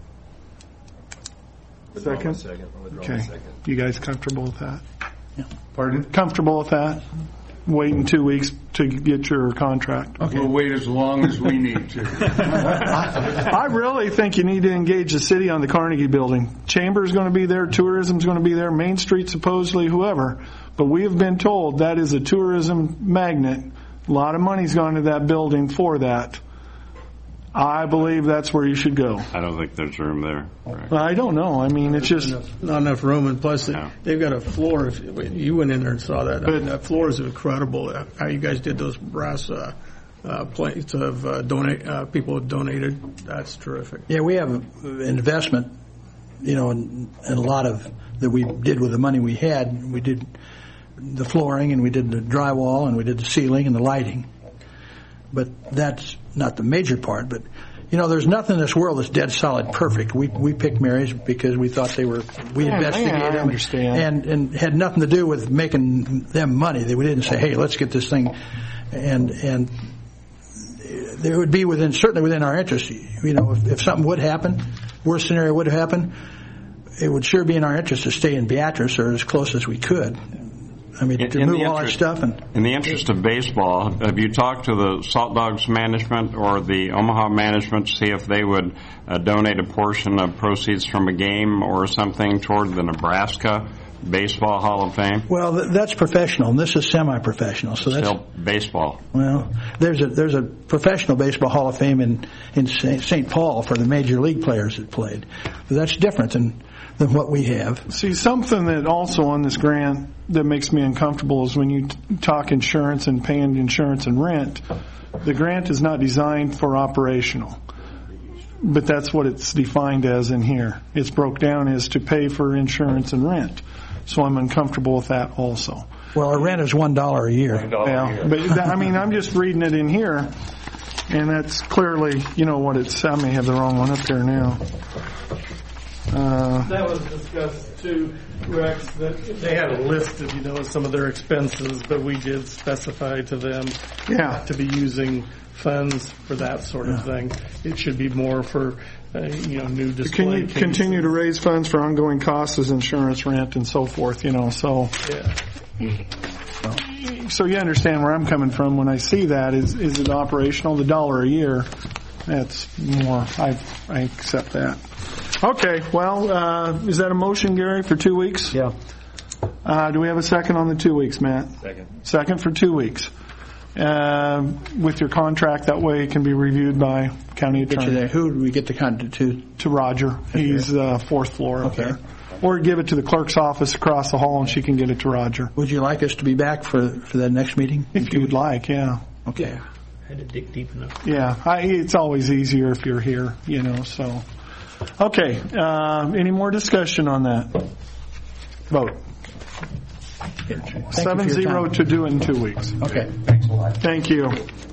Second? Second. Okay. You guys comfortable with that? Yeah. Pardon? Comfortable with that? Waiting two weeks to get your contract? Okay. We'll wait as long as we need to. I really think you need to engage the city on the Carnegie building. Chamber's going to be there, tourism's going to be there, Main Street supposedly, whoever. But we have been told that is a tourism magnet. A lot of money's gone to that building for that. I believe that's where you should go. I don't think there's room there. Right. Well, I don't know. I mean, it's just enough, not enough room, and plus No. they've got a floor. If you went in there and saw that, I mean, that floor is incredible. How you guys did those brass uh, uh, plates of uh, donate uh, people have donated. That's terrific. Yeah, we have an investment, you know, and a lot of that we did with the money we had. We did the flooring, and we did the drywall, and we did the ceiling and the lighting. But that's not the major part. But, you know, there's nothing in this world that's dead solid perfect. We we picked Mary's because we thought they were, we Yeah, investigated yeah, I them. understand. And, and had nothing to do with making them money. They, we didn't say, hey, let's get this thing. And, and it would be within, certainly within our interest. You know, if, if something would happen, worst scenario would happen, it would sure be in our interest to stay in Beatrice or as close as we could. I mean, to in move the all that interest, stuff. And in the interest of baseball, have you talked to the Salt Dogs management or the Omaha management to see if they would uh, donate a portion of proceeds from a game or something toward the Nebraska Baseball Hall of Fame? Well, th- that's professional, and this is semi-professional. So that's still baseball. Well, there's a there's a professional baseball Hall of Fame in in Saint Paul for the major league players that played. But that's different than than what we have. See, something that also on this grant that makes me uncomfortable is when you t- talk insurance and paying insurance and rent, the grant is not designed for operational. But that's what it's defined as in here. It's broke down as to pay for insurance and rent. So I'm uncomfortable with that also. Well, our rent is one dollar a year. Yeah, but that, I mean, I'm just reading it in here, and that's clearly, you know, what it's. I may have the wrong one up there now. Uh, That was discussed too, Rex, that they had a list of, you know, some of their expenses, but we did specify to them Yeah. to be using funds for that sort of thing. It should be more for, uh, you know, new display Can you cases. continue to raise funds for ongoing costs as insurance, rent, and so forth, you know, so. Yeah. So you understand where I'm coming from when I see that. Is is it operational? The dollar a year, that's more, I I accept that. Okay, well, uh, is that a motion, Gary, for two weeks? Yeah. Uh, do we have a second on the two weeks, Matt? Second. Second for two weeks. uh, with your contract. That way it can be reviewed by county Get you attorney. there. Who do we get the contact to? To Roger. He's uh, fourth floor up Okay. there. Or give it to the clerk's office across the hall and she can get it to Roger. Would you like us to be back for for the next meeting? If you would like, yeah. Okay. I had to dig deep enough. Yeah, I, it's always easier if you're here, you know, so. Okay, uh, any more discussion on that? Vote. Seven zero to do it in two weeks. Okay. Thanks a lot. Thank you.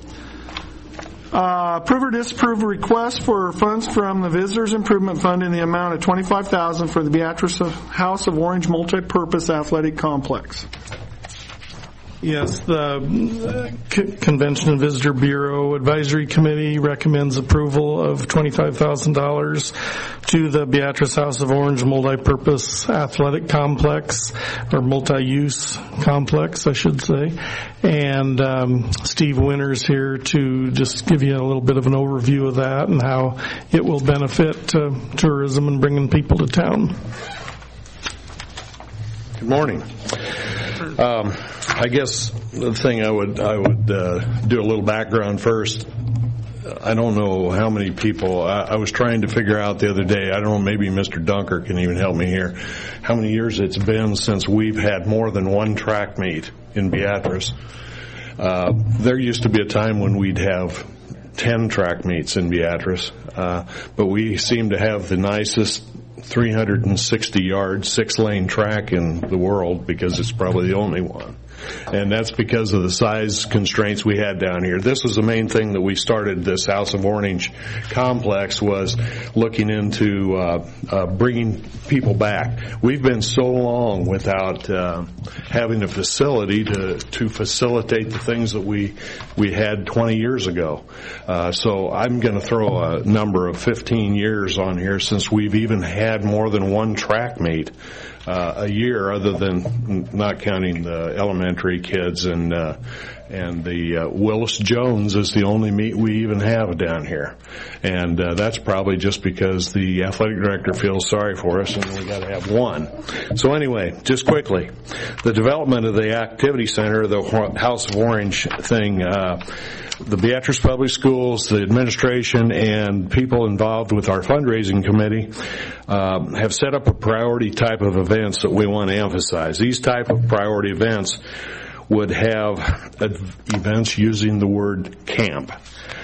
Uh, approve or disapprove a request for funds from the Visitors Improvement Fund in the amount of twenty-five thousand dollars for the Beatrice House of Orange Multi-Purpose Athletic Complex. Yes, the uh, C- Convention and Visitor Bureau Advisory Committee recommends approval of twenty-five thousand dollars to the Beatrice House of Orange Multi-Purpose Athletic Complex, or multi-use complex, I should say. And um, Steve Winters here to just give you a little bit of an overview of that and how it will benefit uh, tourism and bringing people to town. Good morning. Um, I guess the thing I would I would uh, do a little background first. I don't know how many people. I, I was trying to figure out the other day. I don't know. Maybe Mister Dunker can even help me here. How many years it's been since we've had more than one track meet in Beatrice? Uh, there used to be a time when we'd have ten track meets in Beatrice, uh, but we seem to have the nicest three hundred sixty yard, six lane track in the world because it's probably the only one. And that's because of the size constraints we had down here. This was the main thing that we started this House of Orange complex, was looking into uh, uh, bringing people back. We've been so long without uh, having a facility to to facilitate the things that we we had twenty years ago. Uh, so I'm going to throw a number of fifteen years on here since we've even had more than one track meet uh, a year, other than not counting the elementary kids, and uh, and the uh, Willis Jones is the only meet we even have down here, and uh, that's probably just because the athletic director feels sorry for us and we got to have one. So anyway, just quickly, the development of the activity center, the House of Orange thing. Uh, The Beatrice Public Schools, the administration, and people involved with our fundraising committee uh, have set up a priority type of events that we want to emphasize. These type of priority events would have events using the word camp.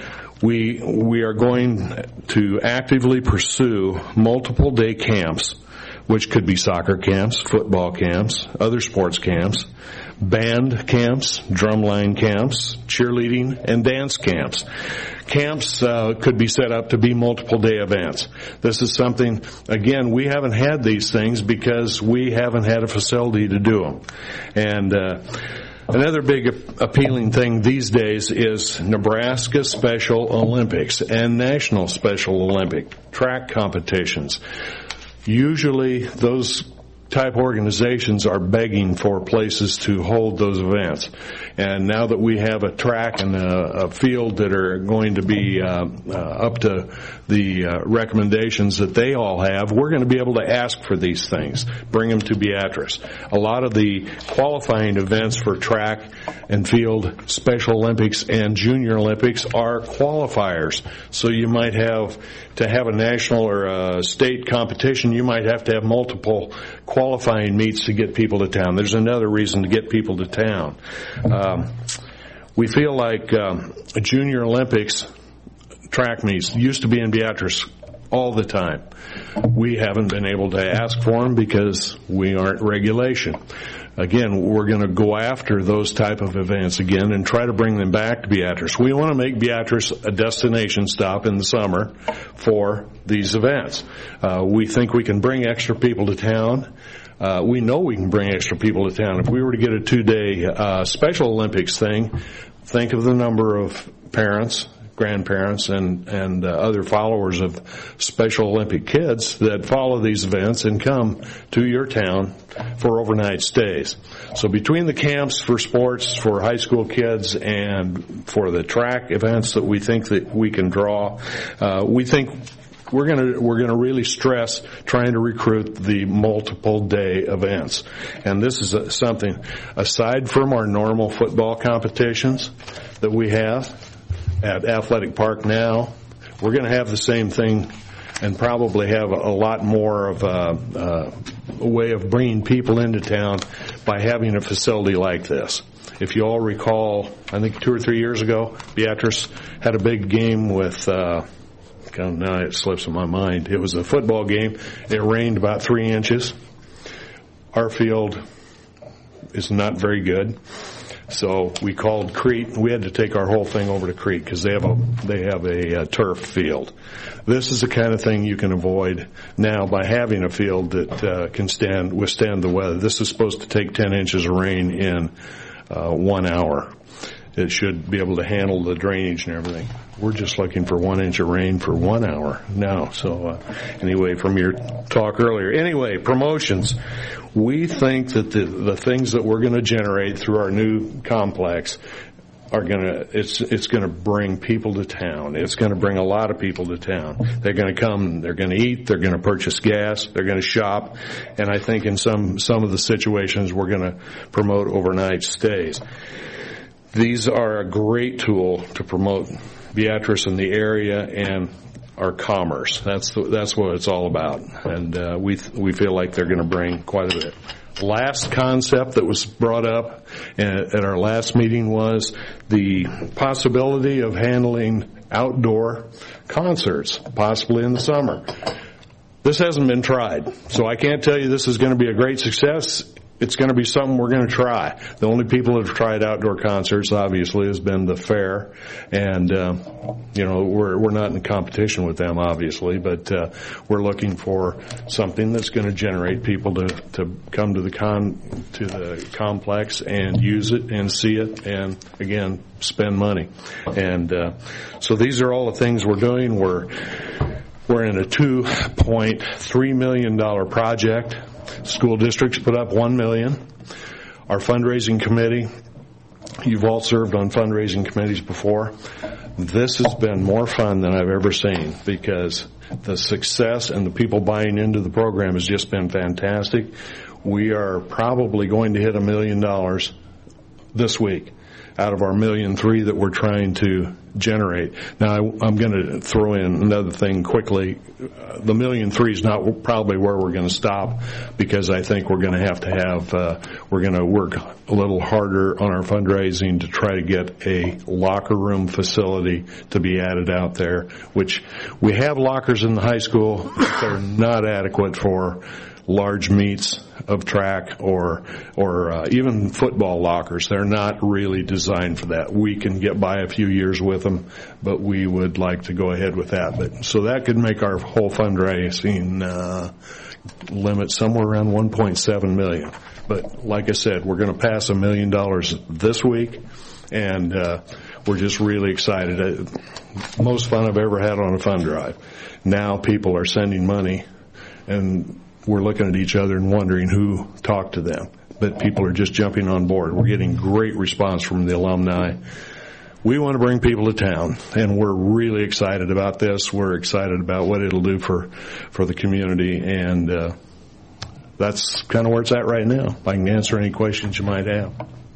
We we are going to actively pursue multiple day camps, which could be soccer camps, football camps, other sports camps, band camps, drumline camps, cheerleading, and dance camps. Camps uh, could be set up to be multiple day events. This is something, again, we haven't had these things because we haven't had a facility to do them. And uh, another big appealing thing these days is Nebraska Special Olympics and National Special Olympic track competitions. Usually those type organizations are begging for places to hold those events. And now that we have a track and a, a field that are going to be uh, uh, up to the uh, recommendations that they all have, we're going to be able to ask for these things, bring them to Beatrice. A lot of the qualifying events for track and field, Special Olympics and Junior Olympics are qualifiers. So you might have, to have a national or a state competition, you might have to have multiple qualifying meets to get people to town. There's another reason to get people to town. Um, we feel like um, Junior Olympics track meets used to be in Beatrice all the time. We haven't been able to ask for them because we aren't regulation. Again, we're going to go after those type of events again and try to bring them back to Beatrice. We want to make Beatrice a destination stop in the summer for these events. Uh, we think we can bring extra people to town. Uh, we know we can bring extra people to town. If we were to get a two-day uh, Special Olympics thing, think of the number of parents, grandparents, and and uh, other followers of Special Olympic kids that follow these events and come to your town for overnight stays. So between the camps for sports for high school kids and for the track events that we think that we can draw, uh, we think we're going to we're going to really stress trying to recruit the multiple day events. And this is a, something aside from our normal football competitions that we have at Athletic Park now, we're going to have the same thing and probably have a, a lot more of a, a, a way of bringing people into town by having a facility like this. If you all recall, I think two or three years ago, Beatrice had a big game with, uh, now it slips in my mind, it was a football game. It rained about three inches. Our field is not very good. So we called Crete. We had to take our whole thing over to Crete because they have a they have a, a turf field. This is the kind of thing you can avoid now by having a field that uh, can stand withstand the weather. This is supposed to take ten inches of rain in uh, one hour. It should be able to handle the drainage and everything. We're just looking for one inch of rain for one hour now. So uh, anyway, from your talk earlier. Anyway, promotions. We think that the, the things that we're going to generate through our new complex are going to, it's, it's going to bring people to town. It's going to bring a lot of people to town. They're going to come, they're going to eat, they're going to purchase gas, they're going to shop, and I think in some, some of the situations we're going to promote overnight stays. These are a great tool to promote Beatrice in the area and our commerce. That's the, that's what it's all about, and uh, we th- we feel like they're going to bring quite a bit. Last concept that was brought up at, at our last meeting was the possibility of handling outdoor concerts, possibly in the summer. This hasn't been tried, so I can't tell you this is going to be a great success. It's going to be something we're going to try. The only people that have tried outdoor concerts, obviously, has been the fair, and uh, you know we're we're not in competition with them, obviously, but uh, we're looking for something that's going to generate people to to come to the con to the complex and use it and see it, and again spend money. And uh, so these are all the things we're doing. We're we're in a two point three million dollar project. School districts put up one million dollars. Our fundraising committee, you've all served on fundraising committees before. This has been more fun than I've ever seen because the success and the people buying into the program has just been fantastic. We are probably going to hit a million dollars this week out of our million three that we're trying to generate. Now, I, I'm going to throw in another thing quickly. Uh, the million three is not probably where we're going to stop because I think we're going to have to have, uh, we're going to work a little harder on our fundraising to try to get a locker room facility to be added out there, which we have lockers in the high school, but they're not adequate for large meets of track or or uh, even football lockers. They're not really designed for that. We can get by a few years with them, but we would like to go ahead with that. But so that could make our whole fundraising uh, limit somewhere around one point seven million dollars. But like I said, we're going to pass a million dollars this week, and uh, we're just really excited. Most fun I've ever had on a fund drive. Now people are sending money, and we're looking at each other and wondering who talked to them. But people are just jumping on board. We're getting great response from the alumni. We want to bring people to town, and we're really excited about this. We're excited about what it'll do for, for the community, and uh, that's kind of where it's at right now. I can answer any questions you might have.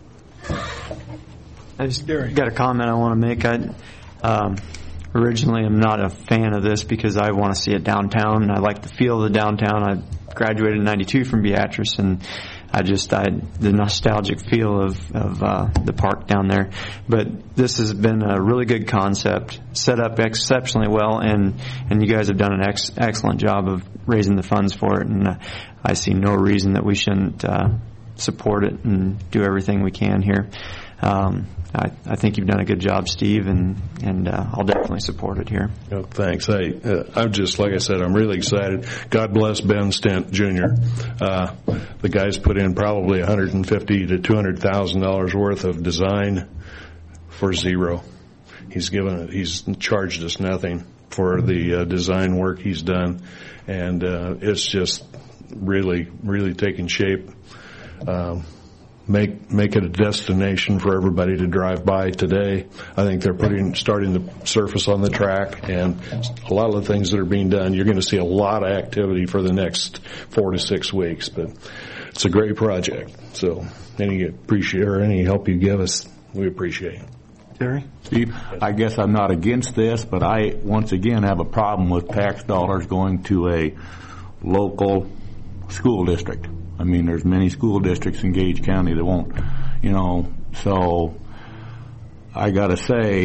I just got a comment I want to make. I um, originally am not a fan of this because I want to see it downtown. I like the feel of the downtown. I graduated in ninety-two from Beatrice, and I just I the nostalgic feel of of uh, the park down there. But this has been a really good concept, set up exceptionally well, and and you guys have done an ex- excellent job of raising the funds for it. And uh, I see no reason that we shouldn't uh, support it and do everything we can here. Um, I, I think you've done a good job, Steve, and and uh, I'll definitely support it here. Oh, thanks. I, uh, I'm just, like I said, I'm really excited. God bless Ben Stent Junior Uh, the guy's put in probably one hundred fifty thousand to two hundred thousand dollars worth of design for zero. He's given, he's charged us nothing for the uh, design work he's done, and uh, it's just really, really taking shape. Um, make make it a destination for everybody to drive by today. I think they're putting starting to surface on the track, and a lot of the things that are being done. You're going to see a lot of activity for the next four to six weeks. But it's a great project. So any appreciate or any help you give us, we appreciate it. Terry? Steve, I guess I'm not against this, but I once again have a problem with tax dollars going to a local school district. I mean, there's many school districts in Gage County that won't, you know, so I got to say,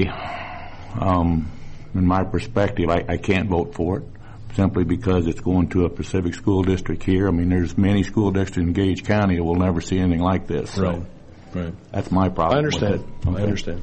um, in my perspective, I, I can't vote for it simply because it's going to a Pacific school district here. I mean, there's many school districts in Gage County that will never see anything like this. So right, right. That's my problem. I understand. With it. Okay. I understand.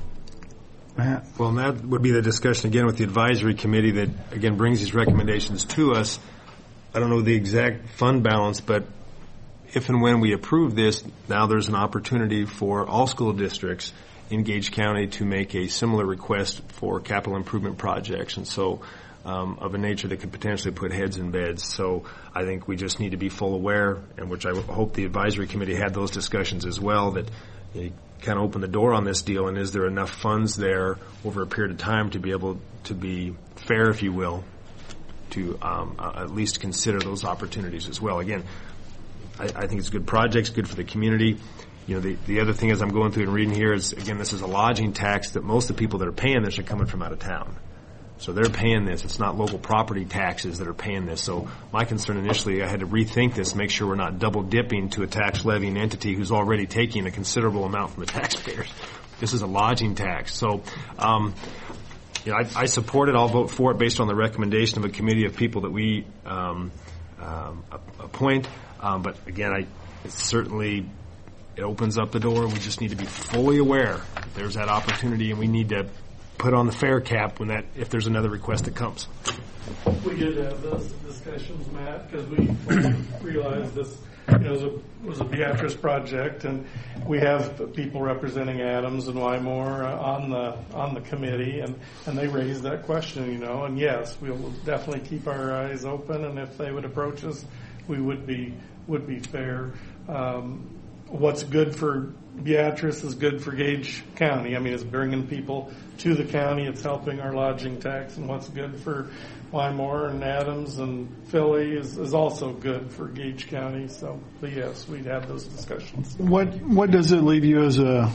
Well, and that would be the discussion again with the advisory committee that, again, brings these recommendations to us. I don't know the exact fund balance, but if and when we approve this, now there's an opportunity for all school districts in Gage County to make a similar request for capital improvement projects, and so um, of a nature that could potentially put heads in beds. So I think we just need to be full aware, and which I hope the advisory committee had those discussions as well, that you kind of open the door on this deal, and is there enough funds there over a period of time to be able to be fair, if you will, to um, uh, at least consider those opportunities as well. Again, I, I think it's a good project, it's good for the community. You know, the, the other thing as I'm going through and reading here is, again, this is a lodging tax that most of the people that are paying this are coming from out of town. So they're paying this. It's not local property taxes that are paying this. So my concern initially, I had to rethink this, make sure we're not double dipping to a tax levying entity who's already taking a considerable amount from the taxpayers. This is a lodging tax. So, um, you know, I, I support it. I'll vote for it based on the recommendation of a committee of people that we um, um, appoint. Um, but again, I it certainly it opens up the door. We just need to be fully aware that there's that opportunity, and we need to put on the fair cap when that if there's another request that comes. We did have those discussions, Matt, because we realized this you know, was, a, was a Beatrice project, and we have people representing Adams and Wymore uh, on the on the committee, and, and they raised that question, you know. And yes, we will definitely keep our eyes open, and if they would approach us, we would be would be fair. Um, what's good for Beatrice is good for Gage County. I mean, it's bringing people to the county. It's helping our lodging tax. And what's good for Wymore and Adams and Philly is, is also good for Gage County. So, but yes, we'd have those discussions. What what does it leave you as a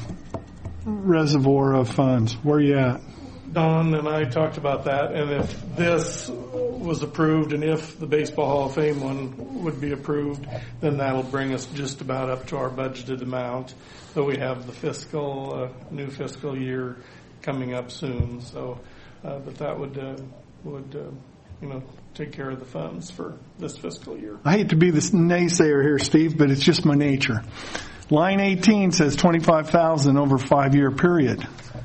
reservoir of funds? Where are you at? Don and I talked about that, and if this was approved and if the Baseball Hall of Fame one would be approved, then that'll bring us just about up to our budgeted amount. So we have the fiscal, uh, new fiscal year coming up soon. So, uh, but that would, uh, would, uh, you know, take care of the funds for this fiscal year. I hate to be this naysayer here, Steve, but it's just my nature. Line eighteen says twenty-five thousand dollars over a five-year period.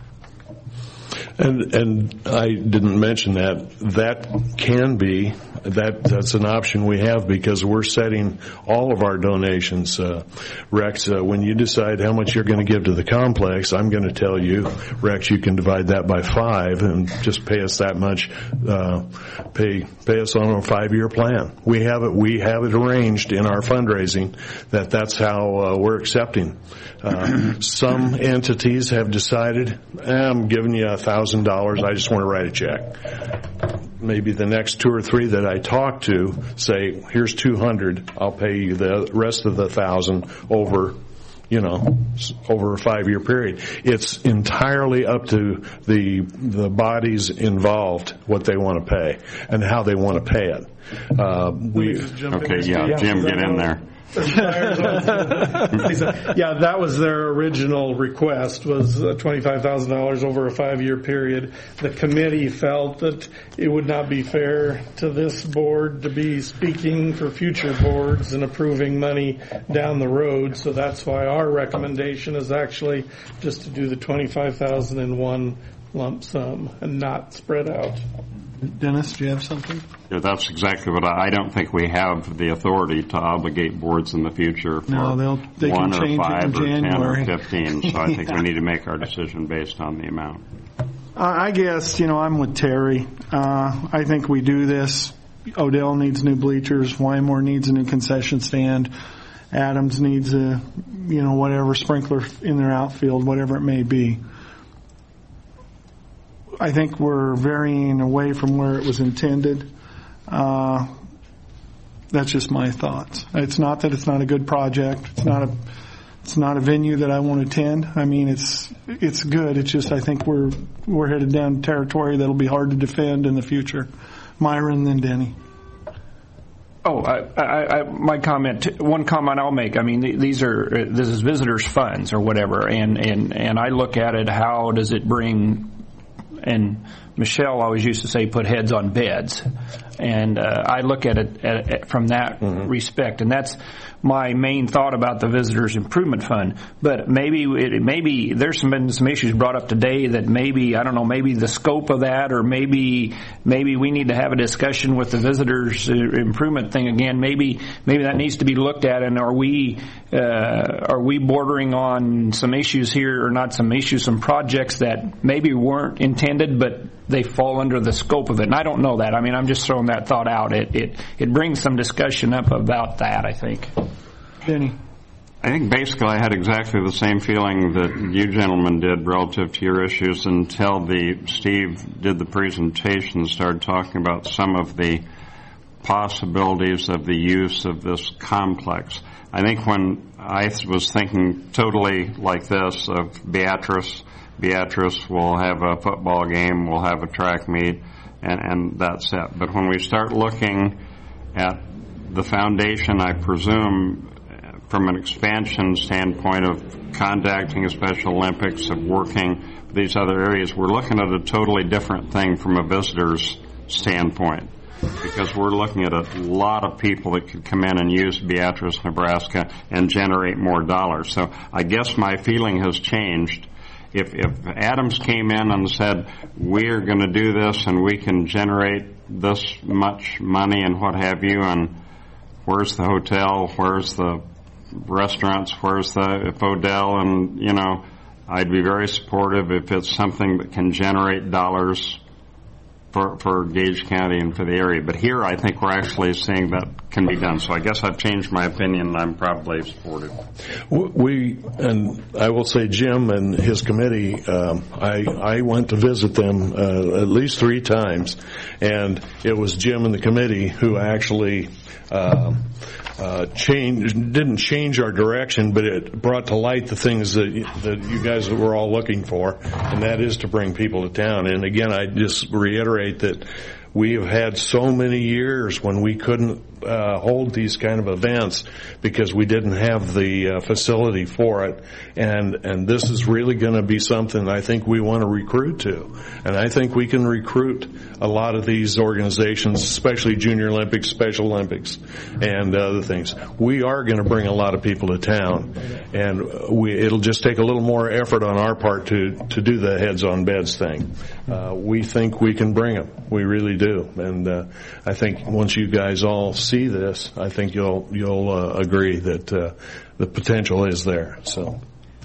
And and I didn't mention that. That can be, that that's an option we have because we're setting all of our donations. Uh, Rex, uh, when you decide how much you're going to give to the complex, I'm going to tell you, Rex, you can divide that by five and just pay us that much, uh, pay pay us on a five-year plan. We have it, we have it arranged in our fundraising that that's how uh, we're accepting. Uh, some entities have decided, eh, I'm giving you a thousand dollars, I just want to write a check. Maybe the next two or three that I talk to say, here's two hundred, I'll pay you the rest of the thousand over, you know, over a five-year period. It's entirely up to the the bodies involved what they want to pay and how they want to pay it. Uh, we okay, yeah, Jim, get in there. Yeah, that was their original request, was twenty-five thousand dollars over a five-year period. The committee felt that it would not be fair to this board to be speaking for future boards and approving money down the road, so that's why our recommendation is actually just to do the twenty-five thousand dollars in one lump sum and not spread out. Dennis, do you have something? Yeah, that's exactly what I, I don't think we have the authority to obligate boards in the future for no, they'll, they one can or change five it in or January. ten or fifteen. So I think Yeah. we need to make our decision based on the amount. I guess, you know, I'm with Terry. Uh, I think we do this. Odell needs new bleachers. Wymore needs a new concession stand. Adams needs a, you know, whatever sprinkler in their outfield, whatever it may be. I think we're varying away from where it was intended. Uh, that's just my thoughts. It's not that it's not a good project. It's not a, it's not a venue that I want to attend. I mean, it's it's good. It's just I think we're we're headed down territory that'll be hard to defend in the future. Myron, then Denny. Oh, I, I, I, my comment. One comment I'll make. I mean, these are this is visitors' funds or whatever, and and and I look at it. How does it bring? And Michelle always used to say, "Put heads on beds," and uh, I look at it at, at, from that mm-hmm. respect, and that's my main thought about the Visitors Improvement Fund. But maybe it, maybe there's some been some issues brought up today that maybe I don't know, maybe the scope of that, or maybe maybe we need to have a discussion with the Visitors Improvement thing again. Maybe maybe that needs to be looked at, and are we uh, are we bordering on some issues here, or not some issues, some projects that maybe weren't intended, but they fall under the scope of it. And I don't know that. I mean, I'm just throwing that thought out. It it, it brings some discussion up about that, I think. Benny. I think basically I had exactly the same feeling that you gentlemen did relative to your issues until the Steve did the presentation and started talking about some of the possibilities of the use of this complex. I think when I was thinking totally like this of Beatrice, Beatrice will have a football game, we'll have a track meet, and, and that's it. But when we start looking at the foundation, I presume, from an expansion standpoint of contacting a Special Olympics, of working with these other areas, we're looking at a totally different thing from a visitor's standpoint, because we're looking at a lot of people that could come in and use Beatrice, Nebraska, and generate more dollars. So I guess my feeling has changed. If, if Adams came in and said, we're going to do this and we can generate this much money and what have you, and where's the hotel, where's the restaurants, where's the, if Odell, and, you know, I'd be very supportive if it's something that can generate dollars for, for Gage County and for the area. But here I think we're actually seeing that can be done. So I guess I've changed my opinion and I'm probably supportive. We, and I will say Jim and his committee, um, I, I went to visit them uh, at least three times, and it was Jim and the committee who actually uh, uh, changed, didn't change our direction, but it brought to light the things that, that you guys were all looking for, and that is to bring people to town. And again, I just reiterate that we have had so many years when we couldn't uh, hold these kind of events because we didn't have the uh, facility for it, and and this is really going to be something I think we want to recruit to, and I think we can recruit a lot of these organizations, especially Junior Olympics, Special Olympics, and other things. We are going to bring a lot of people to town, and we, it'll just take a little more effort on our part to to do the heads on beds thing. Uh, we think we can bring them. We really do, and uh, I think once you guys all see this, I think you'll you'll uh, agree that uh, the potential is there. So,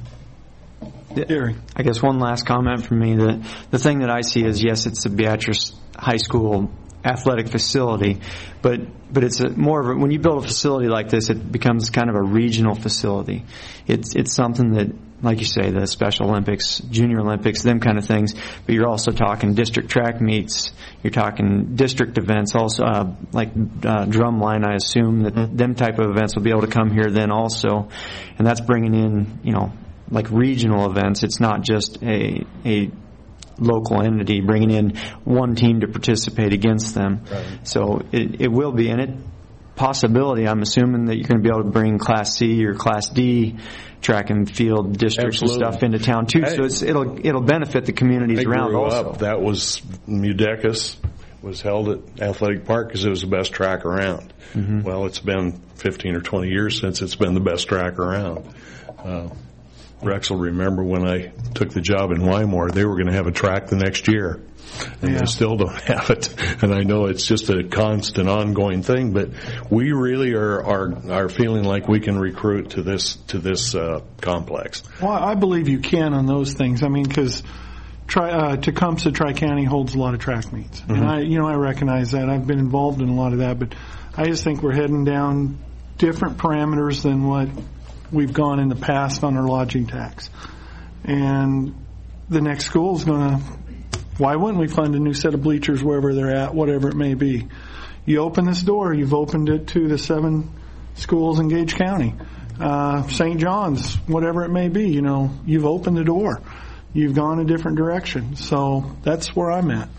Gary, I guess one last comment from me. The the thing that I see is, yes, it's a Beatrice High School athletic facility, but but it's a more of a, when you build a facility like this, it becomes kind of a regional facility. It's it's something that, like you say, the Special Olympics, Junior Olympics, them kind of things, but you're also talking district track meets, you're talking district events, also uh, like uh, Drumline. I assume that mm-hmm. them type of events will be able to come here then also, and that's bringing in, you know, like regional events. It's not just a a local entity bringing in one team to participate against them. Right. So it, it will be, and it possibility, I'm assuming that you're going to be able to bring Class C or Class D track and field districts Absolutely. and stuff into town too. I, so it's, it'll it'll benefit the communities I around grew also. Up, that was Mudecas was held at Athletic Park because it was the best track around. Mm-hmm. Well, it's been fifteen or twenty years since it's been the best track around. Uh, Rex will remember when I took the job in Wymore, they were going to have a track the next year, and yeah. they still don't have it. And I know it's just a constant, ongoing thing, but we really are are, are feeling like we can recruit to this to this uh, complex. Well, I believe you can on those things. I mean, because Tri, uh, Tecumseh Tri-County holds a lot of track meets, mm-hmm. and I, you know, I recognize that. I've been involved in a lot of that, but I just think we're heading down different parameters than what we've gone in the past on our lodging tax. And the next school is going to, why wouldn't we fund a new set of bleachers wherever they're at, whatever it may be? You open this door, you've opened it to the seven schools in Gage County. Uh, Saint John's, whatever it may be, you know, you've opened the door. You've gone a different direction. So that's where I'm at.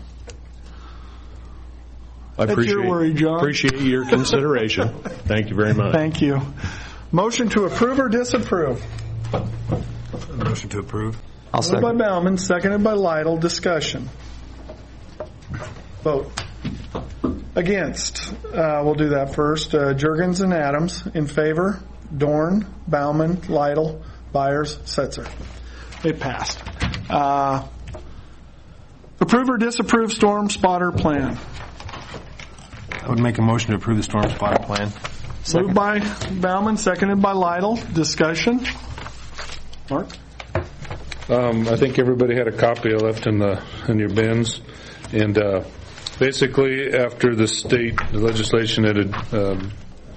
I That's appreciate, your worry, John. appreciate your consideration. Thank you very much. Thank you. Motion to approve or disapprove? Motion to approve. I'll Moved by second. Bauman, seconded by Lytle. Discussion. Vote. Against. Uh, we'll do that first. Uh, Juergens and Adams. In favor. Dorn, Bauman, Lytle, Byers, Setzer. It passed. Uh, approve or disapprove storm spotter plan? I would make a motion to approve the storm spotter plan. Second. Moved by Bauman, seconded by Lytle. Discussion. Mark? Um, I think everybody had a copy I left in the in your bins, and uh, basically after the state the legislation that had um,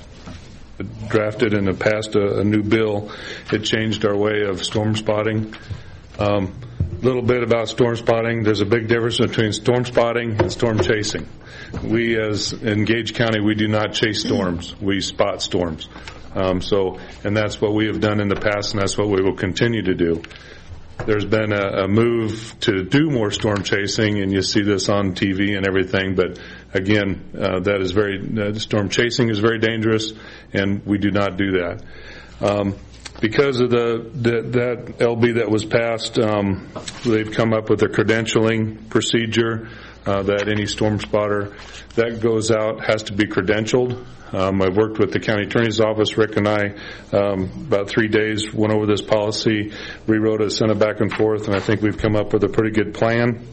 drafted and had passed a, a new bill, it changed our way of storm spotting. A um, little bit about storm spotting. There's a big difference between storm spotting and storm chasing. We, as in Gage County, we do not chase storms. We spot storms. Um, so, and that's what we have done in the past, and that's what we will continue to do. There's been a, a move to do more storm chasing, and you see this on T V and everything. But again, uh, that is very uh, storm chasing is very dangerous, and we do not do that. Um, because of the, the that L B that was passed, um, they've come up with a credentialing procedure uh, that any storm spotter that goes out has to be credentialed. Um, I've worked with the county attorney's office. Rick and I, um, about three days, went over this policy, rewrote it, sent it back and forth, and I think we've come up with a pretty good plan.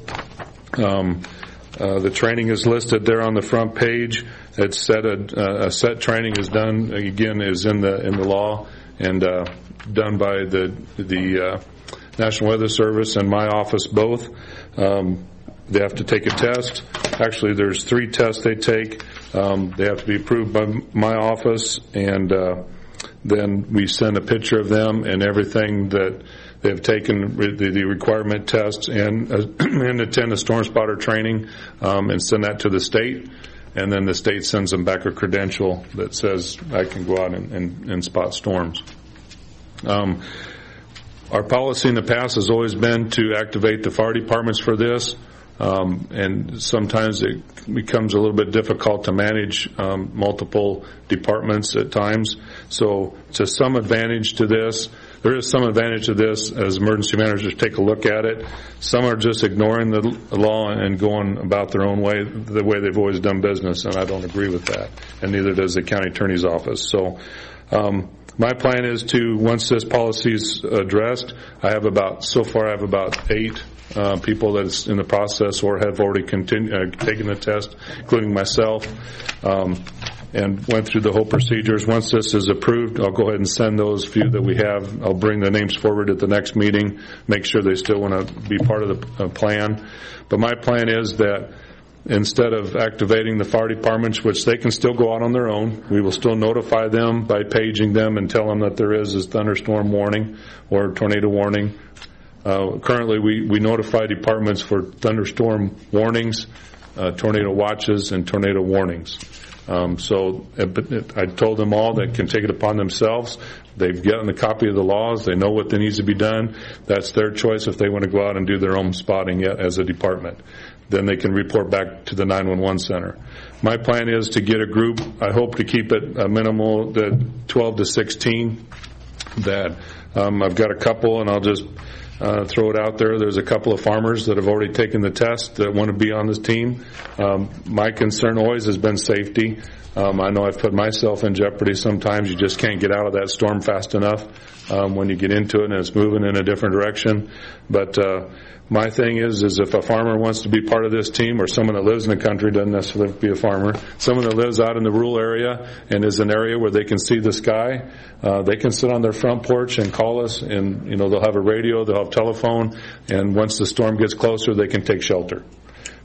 Um, uh, the training is listed there on the front page. It's set a, a set training is done again is in the in the law and uh, done by the the uh, National Weather Service and my office both. Um, They have to take a test. Actually, there's three tests they take. Um, they have to be approved by my office, and uh, then we send a picture of them and everything that they've taken, the, the requirement tests, and, uh, and attend a storm spotter training, um, and send that to the state. And then the state sends them back a credential that says I can go out and, and, and spot storms. Um, our policy in the past has always been to activate the fire departments for this. Um, and sometimes it becomes a little bit difficult to manage um, multiple departments at times. So to some advantage to this, there is some advantage to this as emergency managers take a look at it. Some are just ignoring the law and going about their own way, the way they've always done business, and I don't agree with that, and neither does the county attorney's office. So um, my plan is to, once this policy is addressed, I have about, so far I have about eight Uh, people that's in the process or have already continu- uh, taken the test, including myself, um, and went through the whole procedures. Once this is approved, I'll go ahead and send those few that we have. I'll bring the names forward at the next meeting, make sure they still want to be part of the uh, plan. But my plan is that instead of activating the fire departments, which they can still go out on their own, we will still notify them by paging them and tell them that there is a thunderstorm warning or tornado warning. Uh, currently, we, we notify departments for thunderstorm warnings, uh, tornado watches, and tornado warnings. Um, so it, it, I told them all they can take it upon themselves. They've gotten a copy of the laws. They know what that needs to be done. That's their choice if they want to go out and do their own spotting yet as a department. Then they can report back to the nine one one center. My plan is to get a group. I hope to keep it a minimal, the twelve to sixteen. That um, I've got a couple, and I'll just Uh, throw it out there. There's a couple of farmers that have already taken the test that want to be on this team. Um, my concern always has been safety. Um, I know I've put myself in jeopardy sometimes. You just can't get out of that storm fast enough um, when you get into it and it's moving in a different direction. But uh, my thing is, is if a farmer wants to be part of this team, or someone that lives in the country, doesn't necessarily have to be a farmer, someone that lives out in the rural area and is an area where they can see the sky, uh, they can sit on their front porch and call us, and you know they'll have a radio, they'll have telephone, and once the storm gets closer, they can take shelter.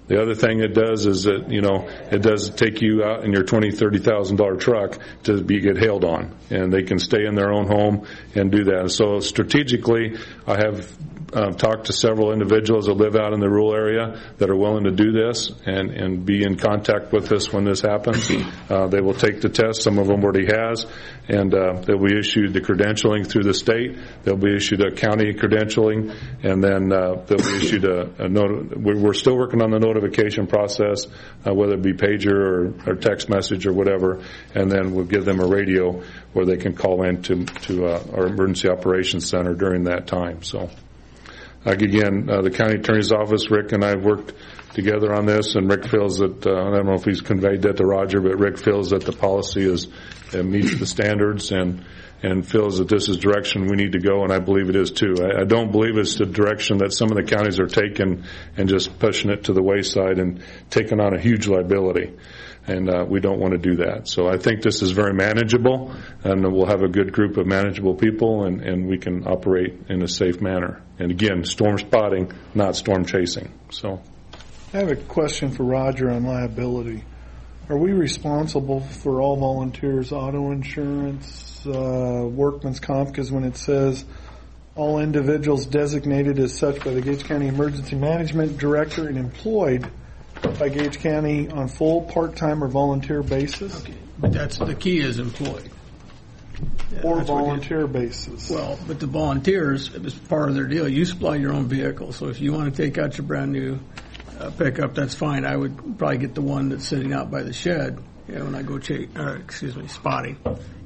The other thing it does is that, you know, it does take you out in your twenty, thirty thousand dollar truck to be get hailed on, and they can stay in their own home and do that. And so strategically, I have uh, talked to several individuals that live out in the rural area that are willing to do this and, and be in contact with us when this happens. Uh, they will take the test. Some of them already has, and uh, they'll be issued the credentialing through the state. They'll be issued a county credentialing, and then uh, they'll be issued a, a note. We're still working on the notification process, uh, whether it be pager or, or text message or whatever, and then we'll give them a radio where they can call in to, to uh, our emergency operations center during that time. So, like again, uh, the county attorney's office, Rick and I have worked together on this, and Rick feels that, uh, I don't know if he's conveyed that to Roger, but Rick feels that the policy is uh, meets the standards and and feels that this is direction we need to go, and I believe it is too. I, I don't believe it's the direction that some of the counties are taking and just pushing it to the wayside and taking on a huge liability. And uh, we don't want to do that. So I think this is very manageable, and we'll have a good group of manageable people, and, and we can operate in a safe manner. And again, storm spotting, not storm chasing. So, I have a question for Roger on liability. Are we responsible for all volunteers' auto insurance, uh, workman's comp? Because when it says all individuals designated as such by the Gage County Emergency Management Director and employed by Gage County on full, part-time, or volunteer basis? Okay, but that's the key is employed. Yeah, or volunteer basis. Well, but the volunteers, it's part of their deal. You supply your own vehicle, so if you want to take out your brand new uh, pickup, that's fine. I would probably get the one that's sitting out by the shed, you know, when I go chase, uh, excuse me, spotting.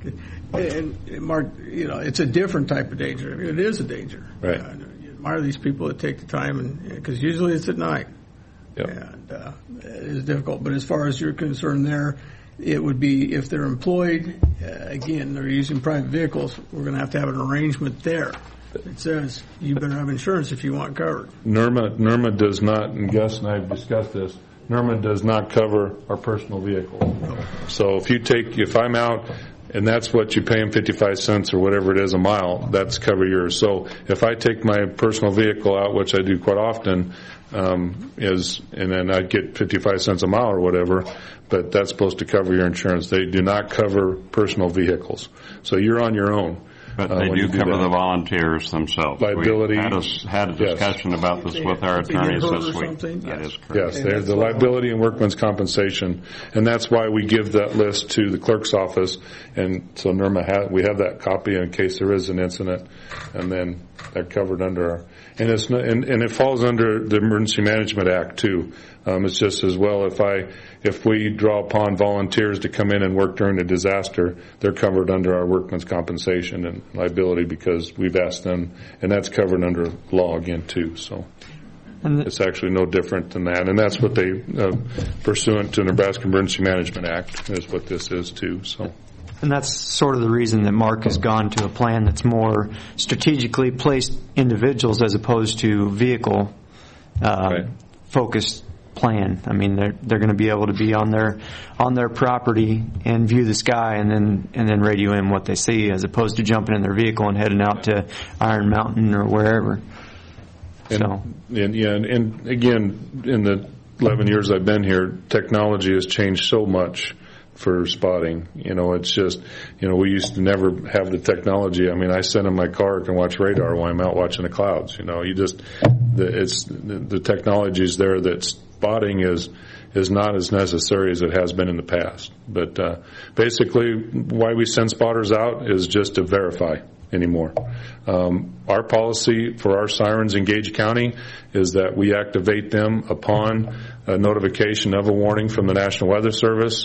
And, and Mark, you know, it's a different type of danger. It is a danger. Right. Uh, you admire these people that take the time, and because usually it's at night. Yep. And uh, it is difficult. But as far as you're concerned there, it would be if they're employed, uh, again, they're using private vehicles, we're going to have to have an arrangement there. It says you better have insurance if you want covered. NERMA, NERMA does not, and Gus and I have discussed this, NERMA does not cover our personal vehicle. So if you take, if I'm out, and that's what you pay them fifty-five cents or whatever it is a mile, that's cover yours. So if I take my personal vehicle out, which I do quite often, um, is, and then I get fifty-five cents a mile or whatever, but that's supposed to cover your insurance. They do not cover personal vehicles. So you're on your own. But uh, they do do cover that. the volunteers themselves. Liability. We had a, had a discussion yes. about this with our attorneys this week. That is correct. Yes, there's the liability and workman's compensation, and that's why we give that list to the clerk's office, and so NERMA ha- we have that copy in case there is an incident, and then they're covered under our, and it's not, and, and it falls under the Emergency Management Act too. Um, it's just as well if I if we draw upon volunteers to come in and work during a disaster, they're covered under our workman's compensation and liability because we've asked them, and that's covered under law again too. So it's actually no different than that, and that's what they uh, pursuant to Nebraska Emergency Management Act is what this is too. So. And that's sort of the reason that Mark has gone to a plan that's more strategically placed individuals as opposed to vehicle uh, right. focused plan. I mean, they're they're going to be able to be on their on their property and view the sky, and then and then radio in what they see, as opposed to jumping in their vehicle and heading out to Iron Mountain or wherever. And, so, and yeah, and, and again, in the eleven years I've been here, technology has changed so much for spotting. You know, it's just, you know, we used to never have the technology. I mean, I sit in my car and watch radar while I'm out watching the clouds. You know, you just, the, it's, the, the technology is there that spotting is, is not as necessary as it has been in the past. But, uh, basically why we send spotters out is just to verify anymore. Um, our policy for our sirens in Gage County is that we activate them upon a notification of a warning from the National Weather Service,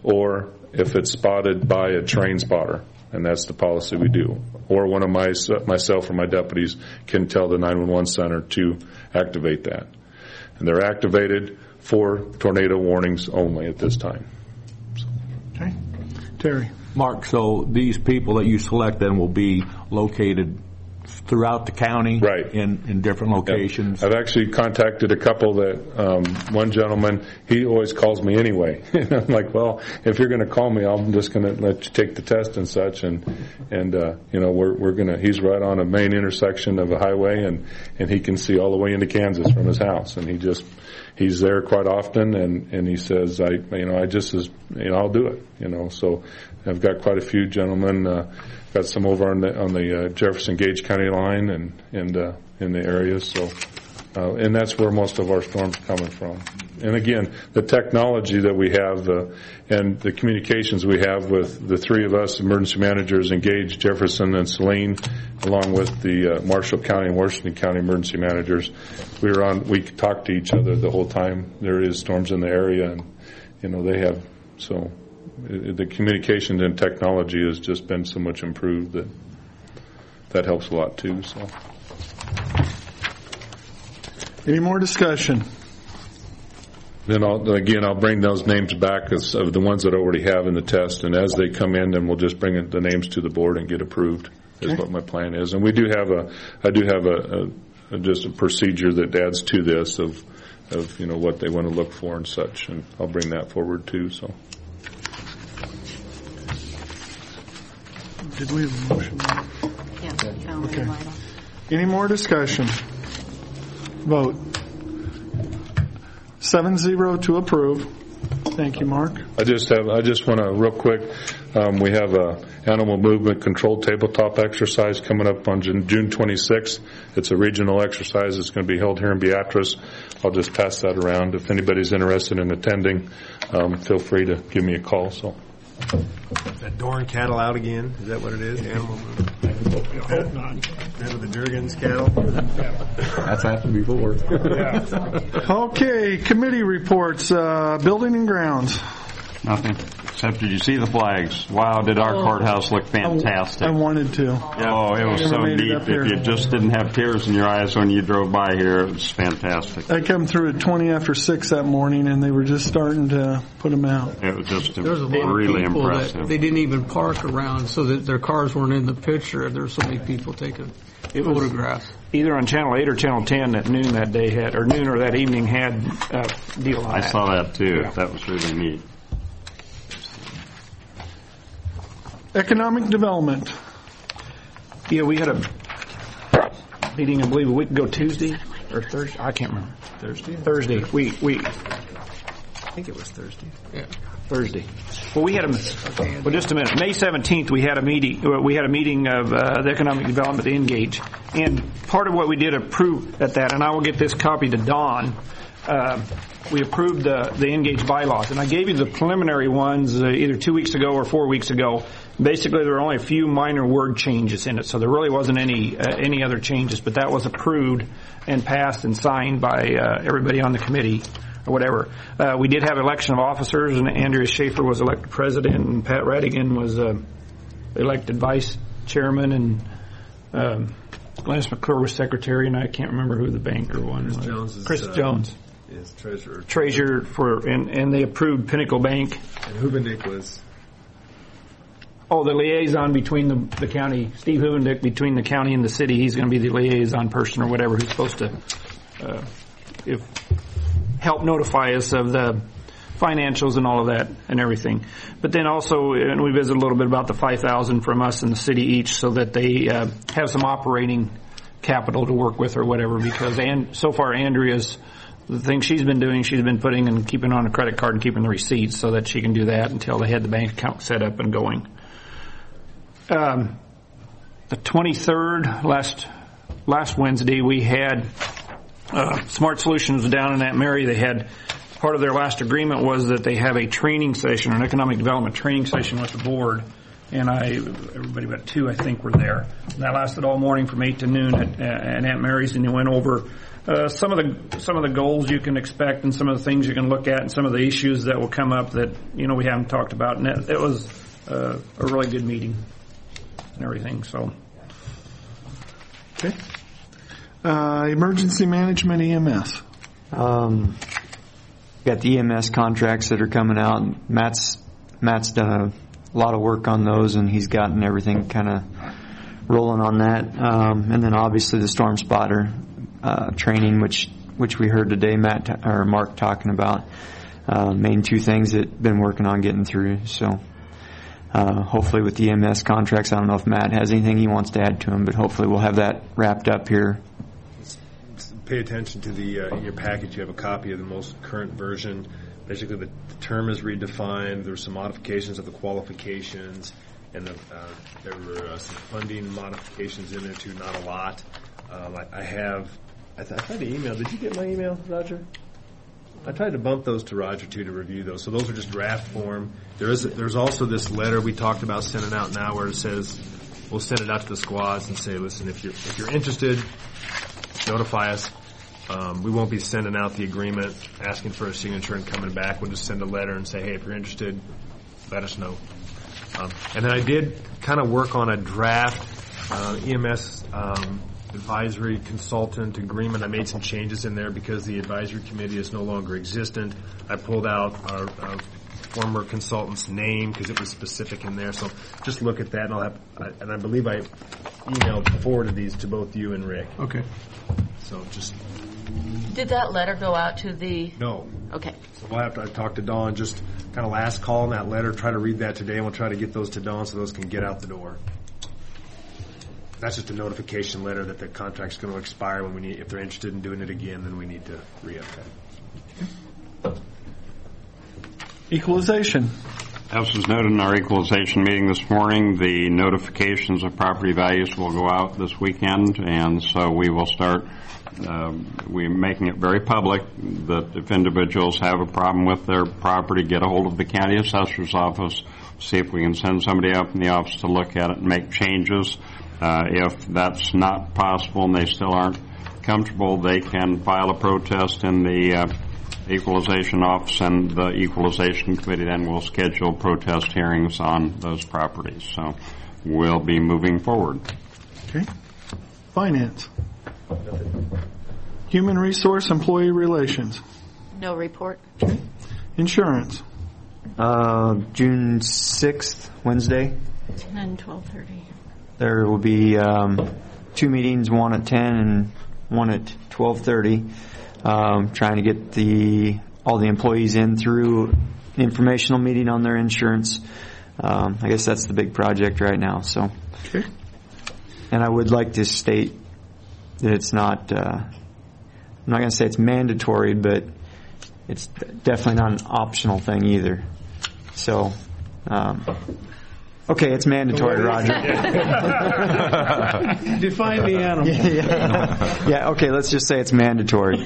or if it's spotted by a trained spotter, and that's the policy we do. Or one of my myself or my deputies can tell the nine one one center to activate that. And they're activated for tornado warnings only at this time. So. Okay. Terry. Mark, so these people that you select then will be located throughout the county, right? In, in different locations. Yep. I've actually contacted a couple that um, one gentleman, he always calls me anyway. And I'm like, well, if you're going to call me, I'm just going to let you take the test and such. And and uh, you know, we're we're going to. He's right on a main intersection of a highway, and and he can see all the way into Kansas from his house. And he just he's there quite often, and, and he says, I, you know, I just, as, you know, I'll do it, you know. So I've got quite a few gentlemen, uh, got some over on the, on the uh, Jefferson-Gage County line and, and uh, in the area, so, uh, and that's where most of our storms are coming from. And again, the technology that we have uh, and the communications we have with the three of us, emergency managers, Engage, Jefferson, and Saline, along with the uh, Marshall County and Washington County emergency managers, we were on. We talk to each other the whole time there is storms in the area, and you know they have so it, the communication and technology has just been so much improved that that helps a lot too. So, any more discussion? Then I'll, again, I'll bring those names back as of the ones that I already have in the test, and as they come in, then we'll just bring the names to the board and get approved. Is Okay. what my plan is, and we do have a, I do have a, a, a just a procedure that adds to this of, of you know what they want to look for and such, and I'll bring that forward too. So. Did we have a motion? Yeah. Okay. Any more discussion? Vote. Seven zero to approve. Thank you, Mark. I just have, I just want to real quick, um, we have a animal movement control tabletop exercise coming up on June twenty-sixth. It's a regional exercise. It's going to be held here in Beatrice. I'll just pass that around. If anybody's interested in attending, um, feel free to give me a call. So. That Dorn cattle out again? Is that what it is? Animal movement? Hope not. That of the Jurgens cattle? That's happened before. Okay, committee reports, uh, building and grounds. Nothing. Except, did you see the flags? Wow, did our Oh. courthouse look fantastic. I wanted to. Oh, it was Never so made it neat. up If here. you just didn't have tears in your eyes when you drove by here, it was fantastic. I come through at twenty after six that morning, and they were just starting to put them out. It was just There's a lot really of people impressive. that they didn't even park around so that their cars weren't in the picture. There were so many people taking It was photographs. either on Channel eight or Channel ten at noon that day had, or noon or that evening had a deal on I that. saw that too. Yeah. That was really neat. Economic development. Yeah, we had a meeting, I believe, a week ago Tuesday or Thursday. I can't remember. Thursday? Thursday. We we I think it was Thursday. Yeah. Thursday. Well, we had a well, just a minute. May seventeenth, we had a meeting. We had a meeting of uh, the economic development to Engage, and part of what we did approve at that, and I will get this copy to Don. Uh, we approved the the Engage bylaws, and I gave you the preliminary ones uh, either two weeks ago or four weeks ago. Basically, there were only a few minor word changes in it, so there really wasn't any uh, any other changes. But that was approved and passed and signed by uh, everybody on the committee. Or whatever. Uh, we did have election of officers, and Andrea Schaefer was elected president, and Pat Radigan was uh, elected vice chairman, and um, Glennis McClure was secretary, and I can't remember who the banker one was. Jones is, Chris uh, Jones. Is treasurer. Treasurer for, and, and they approved Pinnacle Bank. And Hubendick was. Oh, the liaison between the, the county, Steve Hubendick, between the county and the city. He's going to be the liaison person or whatever who's supposed to, uh, if help notify us of the financials and all of that and everything. But then also, and we visited a little bit about the five thousand from us and the city each, so that they uh, have some operating capital to work with or whatever. Because and so far, Andrea's the thing she's been doing, she's been putting and keeping on a credit card and keeping the receipts so that she can do that until they had the bank account set up and going. Um, the twenty-third, last last Wednesday, we had. Uh, Smart Solutions was down in Aunt Mary. They had part of their last agreement was that they have a training session, an economic development training session with the board, and I, everybody but two, I think, were there. And that lasted all morning from eight to noon at, at Aunt Mary's, and they went over uh, some of the some of the goals you can expect, and some of the things you can look at, and some of the issues that will come up that you know we haven't talked about. And it, it was uh, a really good meeting and everything. So. Okay. Uh, emergency management E M S. Um, got the E M S contracts that are coming out. Matt's Matt's done a lot of work on those, and he's gotten everything kind of rolling on that. Um, and then obviously the Storm Spotter uh, training, which which we heard today, Matt t- or Mark talking about. Uh, main two things that been working on getting through. So uh, hopefully with the E M S contracts, I don't know if Matt has anything he wants to add to them, but hopefully we'll have that wrapped up here. pay attention to the, uh, in your package, you have a copy of the most current version. Basically, the term is redefined. There's some modifications of the qualifications, and the, uh, there were uh, some funding modifications in there too. Not a lot. Um, I, I have. I, th- I tried to email. Did you get my email, Roger? I tried to bump those to Roger too to review those. So those are just draft form. There is. There's also this letter we talked about sending out now, where it says we'll send it out to the squads and say, listen, if you're if you're interested, notify us. Um, we won't be sending out the agreement, asking for a signature and coming back. We'll just send a letter and say, hey, if you're interested, let us know. Um, and then I did kind of work on a draft uh, E M S um, advisory consultant agreement. I made some changes in there because the advisory committee is no longer existent. I pulled out our uh, former consultant's name because it was specific in there. So just look at that, and I'll have. I, and I believe I emailed forwarded these to both you and Rick. Okay. So just. Did that letter go out to the... No. Okay. So we'll have to talk to Dawn, just kind of last call on that letter, try to read that today, and we'll try to get those to Dawn so those can get out the door. That's just a notification letter that the contract's going to expire when we need, if they're interested in doing it again, then we need to re-up that. Equalization. As was noted in our equalization meeting this morning, the notifications of property values will go out this weekend, and so we will start um, we're making it very public that if individuals have a problem with their property, get a hold of the county assessor's office, see if we can send somebody up in the office to look at it and make changes. Uh, if that's not possible and they still aren't comfortable, they can file a protest in the uh, equalization office, and the equalization committee then will schedule protest hearings on those properties. So we'll be moving forward. Okay. Finance. Human resource, employee relations. No report. Okay. Insurance. Uh, June sixth, Wednesday. ten, twelve thirty. There will be um, two meetings, one at ten and one at twelve thirty. Um, trying to get the all the employees in through an informational meeting on their insurance. Um, I guess that's the big project right now. So, okay. And I would like to state that it's not. Uh, I'm not going to say it's mandatory, but it's definitely not an optional thing either. So, um, okay, it's mandatory, Roger. Define the animal. Yeah, yeah. Yeah, okay, let's just say it's mandatory.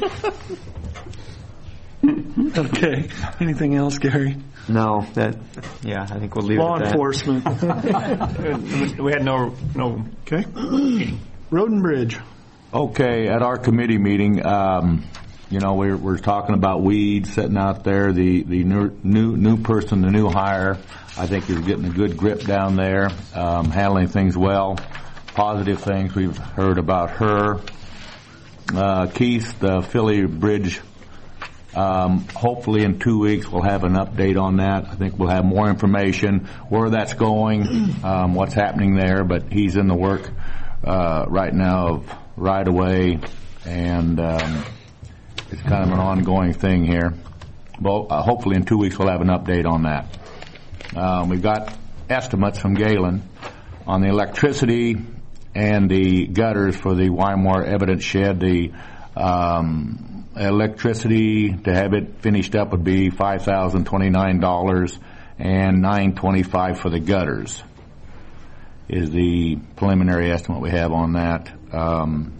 Okay. Anything else, Gary? No, that, yeah, I think we'll leave Law it at that. enforcement. We had no, no. Okay. Road and Bridge. Okay, at our committee meeting, um, you know, we're, we're talking about weeds sitting out there. The, the new, new, new person, the new hire, I think is getting a good grip down there, um, handling things well. Positive things we've heard about her. Uh, Keith, the Philly Bridge, um, hopefully in two weeks we'll have an update on that. I think we'll have more information, where that's going, um, what's happening there, but he's in the work uh, right now of right away, and um, it's kind of an ongoing thing here. Well, uh, hopefully in two weeks we'll have an update on that. Um, we've got estimates from Galen on the electricity and the gutters for the Wymore evidence shed. The um, electricity, to have it finished up, would be five thousand twenty-nine dollars, and nine twenty-five for the gutters is the preliminary estimate we have on that. Um,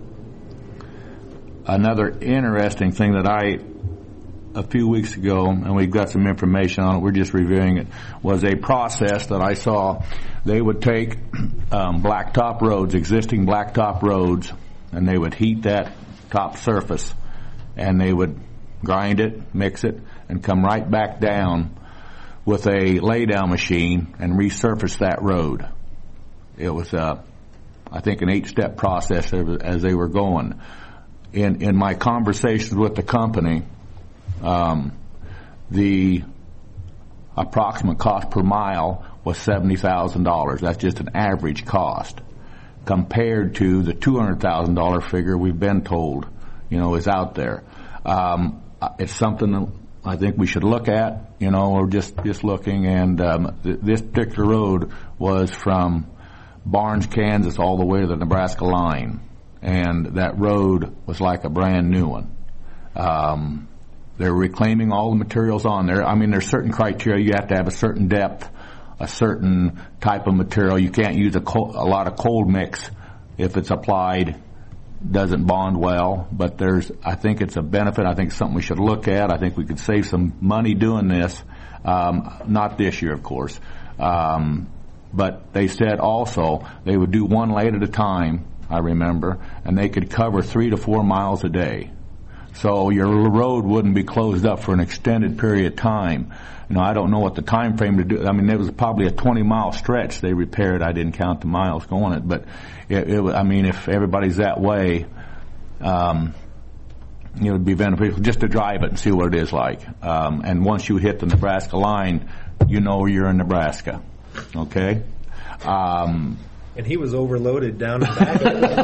another interesting thing that I, a few weeks ago, and we've got some information on it, we're just reviewing it, was a process that I saw. They would take um, blacktop roads, existing blacktop roads, and they would heat that top surface, and they would grind it, mix it, and come right back down with a lay-down machine and resurface that road. It was, uh, I think, an eight-step process as they were going. In in my conversations with the company, um, the approximate cost per mile was seventy thousand dollars. That's just an average cost compared to the two hundred thousand dollars figure we've been told, you know, is out there. Um, it's something that I think we should look at. You know, we're just, just looking, and um, th- this particular road was from Barnes, Kansas, all the way to the Nebraska line. and that road was like a brand new one. Um, they're reclaiming all the materials on there. I mean, there's certain criteria. You have to have a certain depth, a certain type of material. You can't use a, cold, a lot of cold mix if it's applied. Doesn't bond well, but there's, I think it's a benefit. I think it's something we should look at. I think we could save some money doing this. Um, not this year, of course. Um, but they said also they would do one lane at a time, I remember, and they could cover three to four miles a day. So your road wouldn't be closed up for an extended period of time. You know, I don't know what the time frame to do. I mean, it was probably a twenty mile stretch they repaired. I didn't count the miles going it, but it, it I mean, if everybody's that way, um, it would be beneficial just to drive it and see what it is like. Um, and once you hit the Nebraska line, you know you're in Nebraska. Okay. Um, And he was overloaded down and back.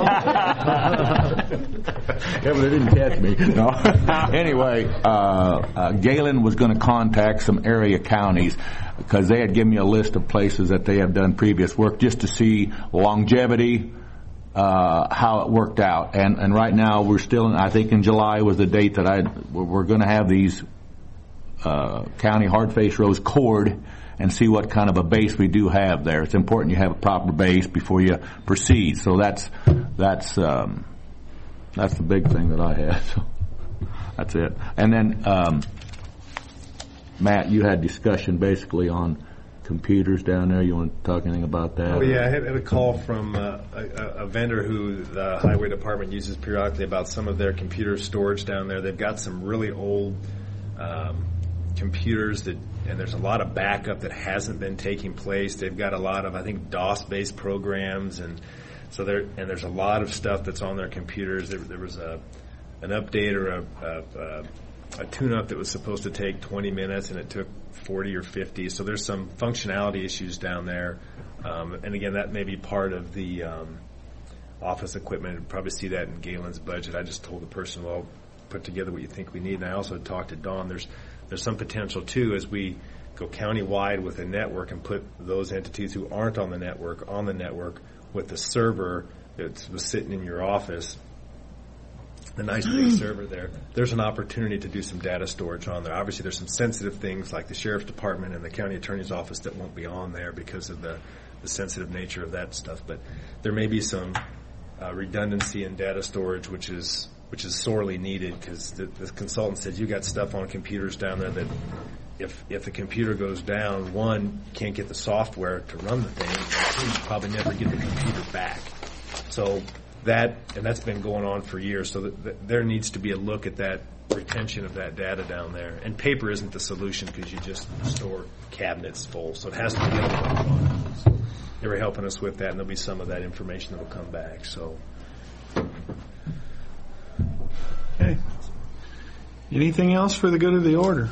Yeah, but they didn't catch me. No. Anyway, uh, uh, Galen was going to contact some area counties because they had given me a list of places that they have done previous work just to see longevity, uh, how it worked out. And, and right now we're still in, I think in July was the date that I, we're going to have these, uh, county hard face roads cored and see what kind of a base we do have there. It's important you have a proper base before you proceed. So that's that's um, that's the big thing that I had. So that's it. And then um, Matt, you had discussion basically on computers down there. You want to talk anything about that? Oh yeah, I had, had a call from uh, a, a vendor who the highway department uses periodically about some of their computer storage down there. They've got some really old um, computers that. And there's a lot of backup that hasn't been taking place. They've got a lot of, I think, DOS-based programs, and so there. And there's a lot of stuff that's on their computers. There, there was a an update or a, a, a tune-up that was supposed to take twenty minutes, and it took forty or fifty. So there's some functionality issues down there. Um, and again, that may be part of the um, office equipment. You'd probably see that in Galen's budget. I just told the person, well, put together what you think we need. And I also talked to Dawn. There's There's some potential, too, as we go county-wide with a network and put those entities who aren't on the network on the network with the server that was sitting in your office, the nice big server there. There's an opportunity to do some data storage on there. Obviously, there's some sensitive things like the Sheriff's Department and the County Attorney's Office that won't be on there because of the, the sensitive nature of that stuff. But there may be some uh, redundancy in data storage, which is which is sorely needed because the, the consultant said you got stuff on computers down there that if if the computer goes down, one, you can't get the software to run the thing, and two, you probably never get the computer back. So that, and that's been going on for years, so that, that there needs to be a look at that retention of that data down there. And paper isn't the solution because you just store cabinets full, so it has to be electronic. So they were helping us with that, and there'll be some of that information that will come back. So. Okay. Anything else for the good of the order?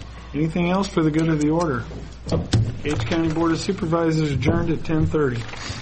Anything else for the good of the order? H County Board of Supervisors adjourned at ten thirty.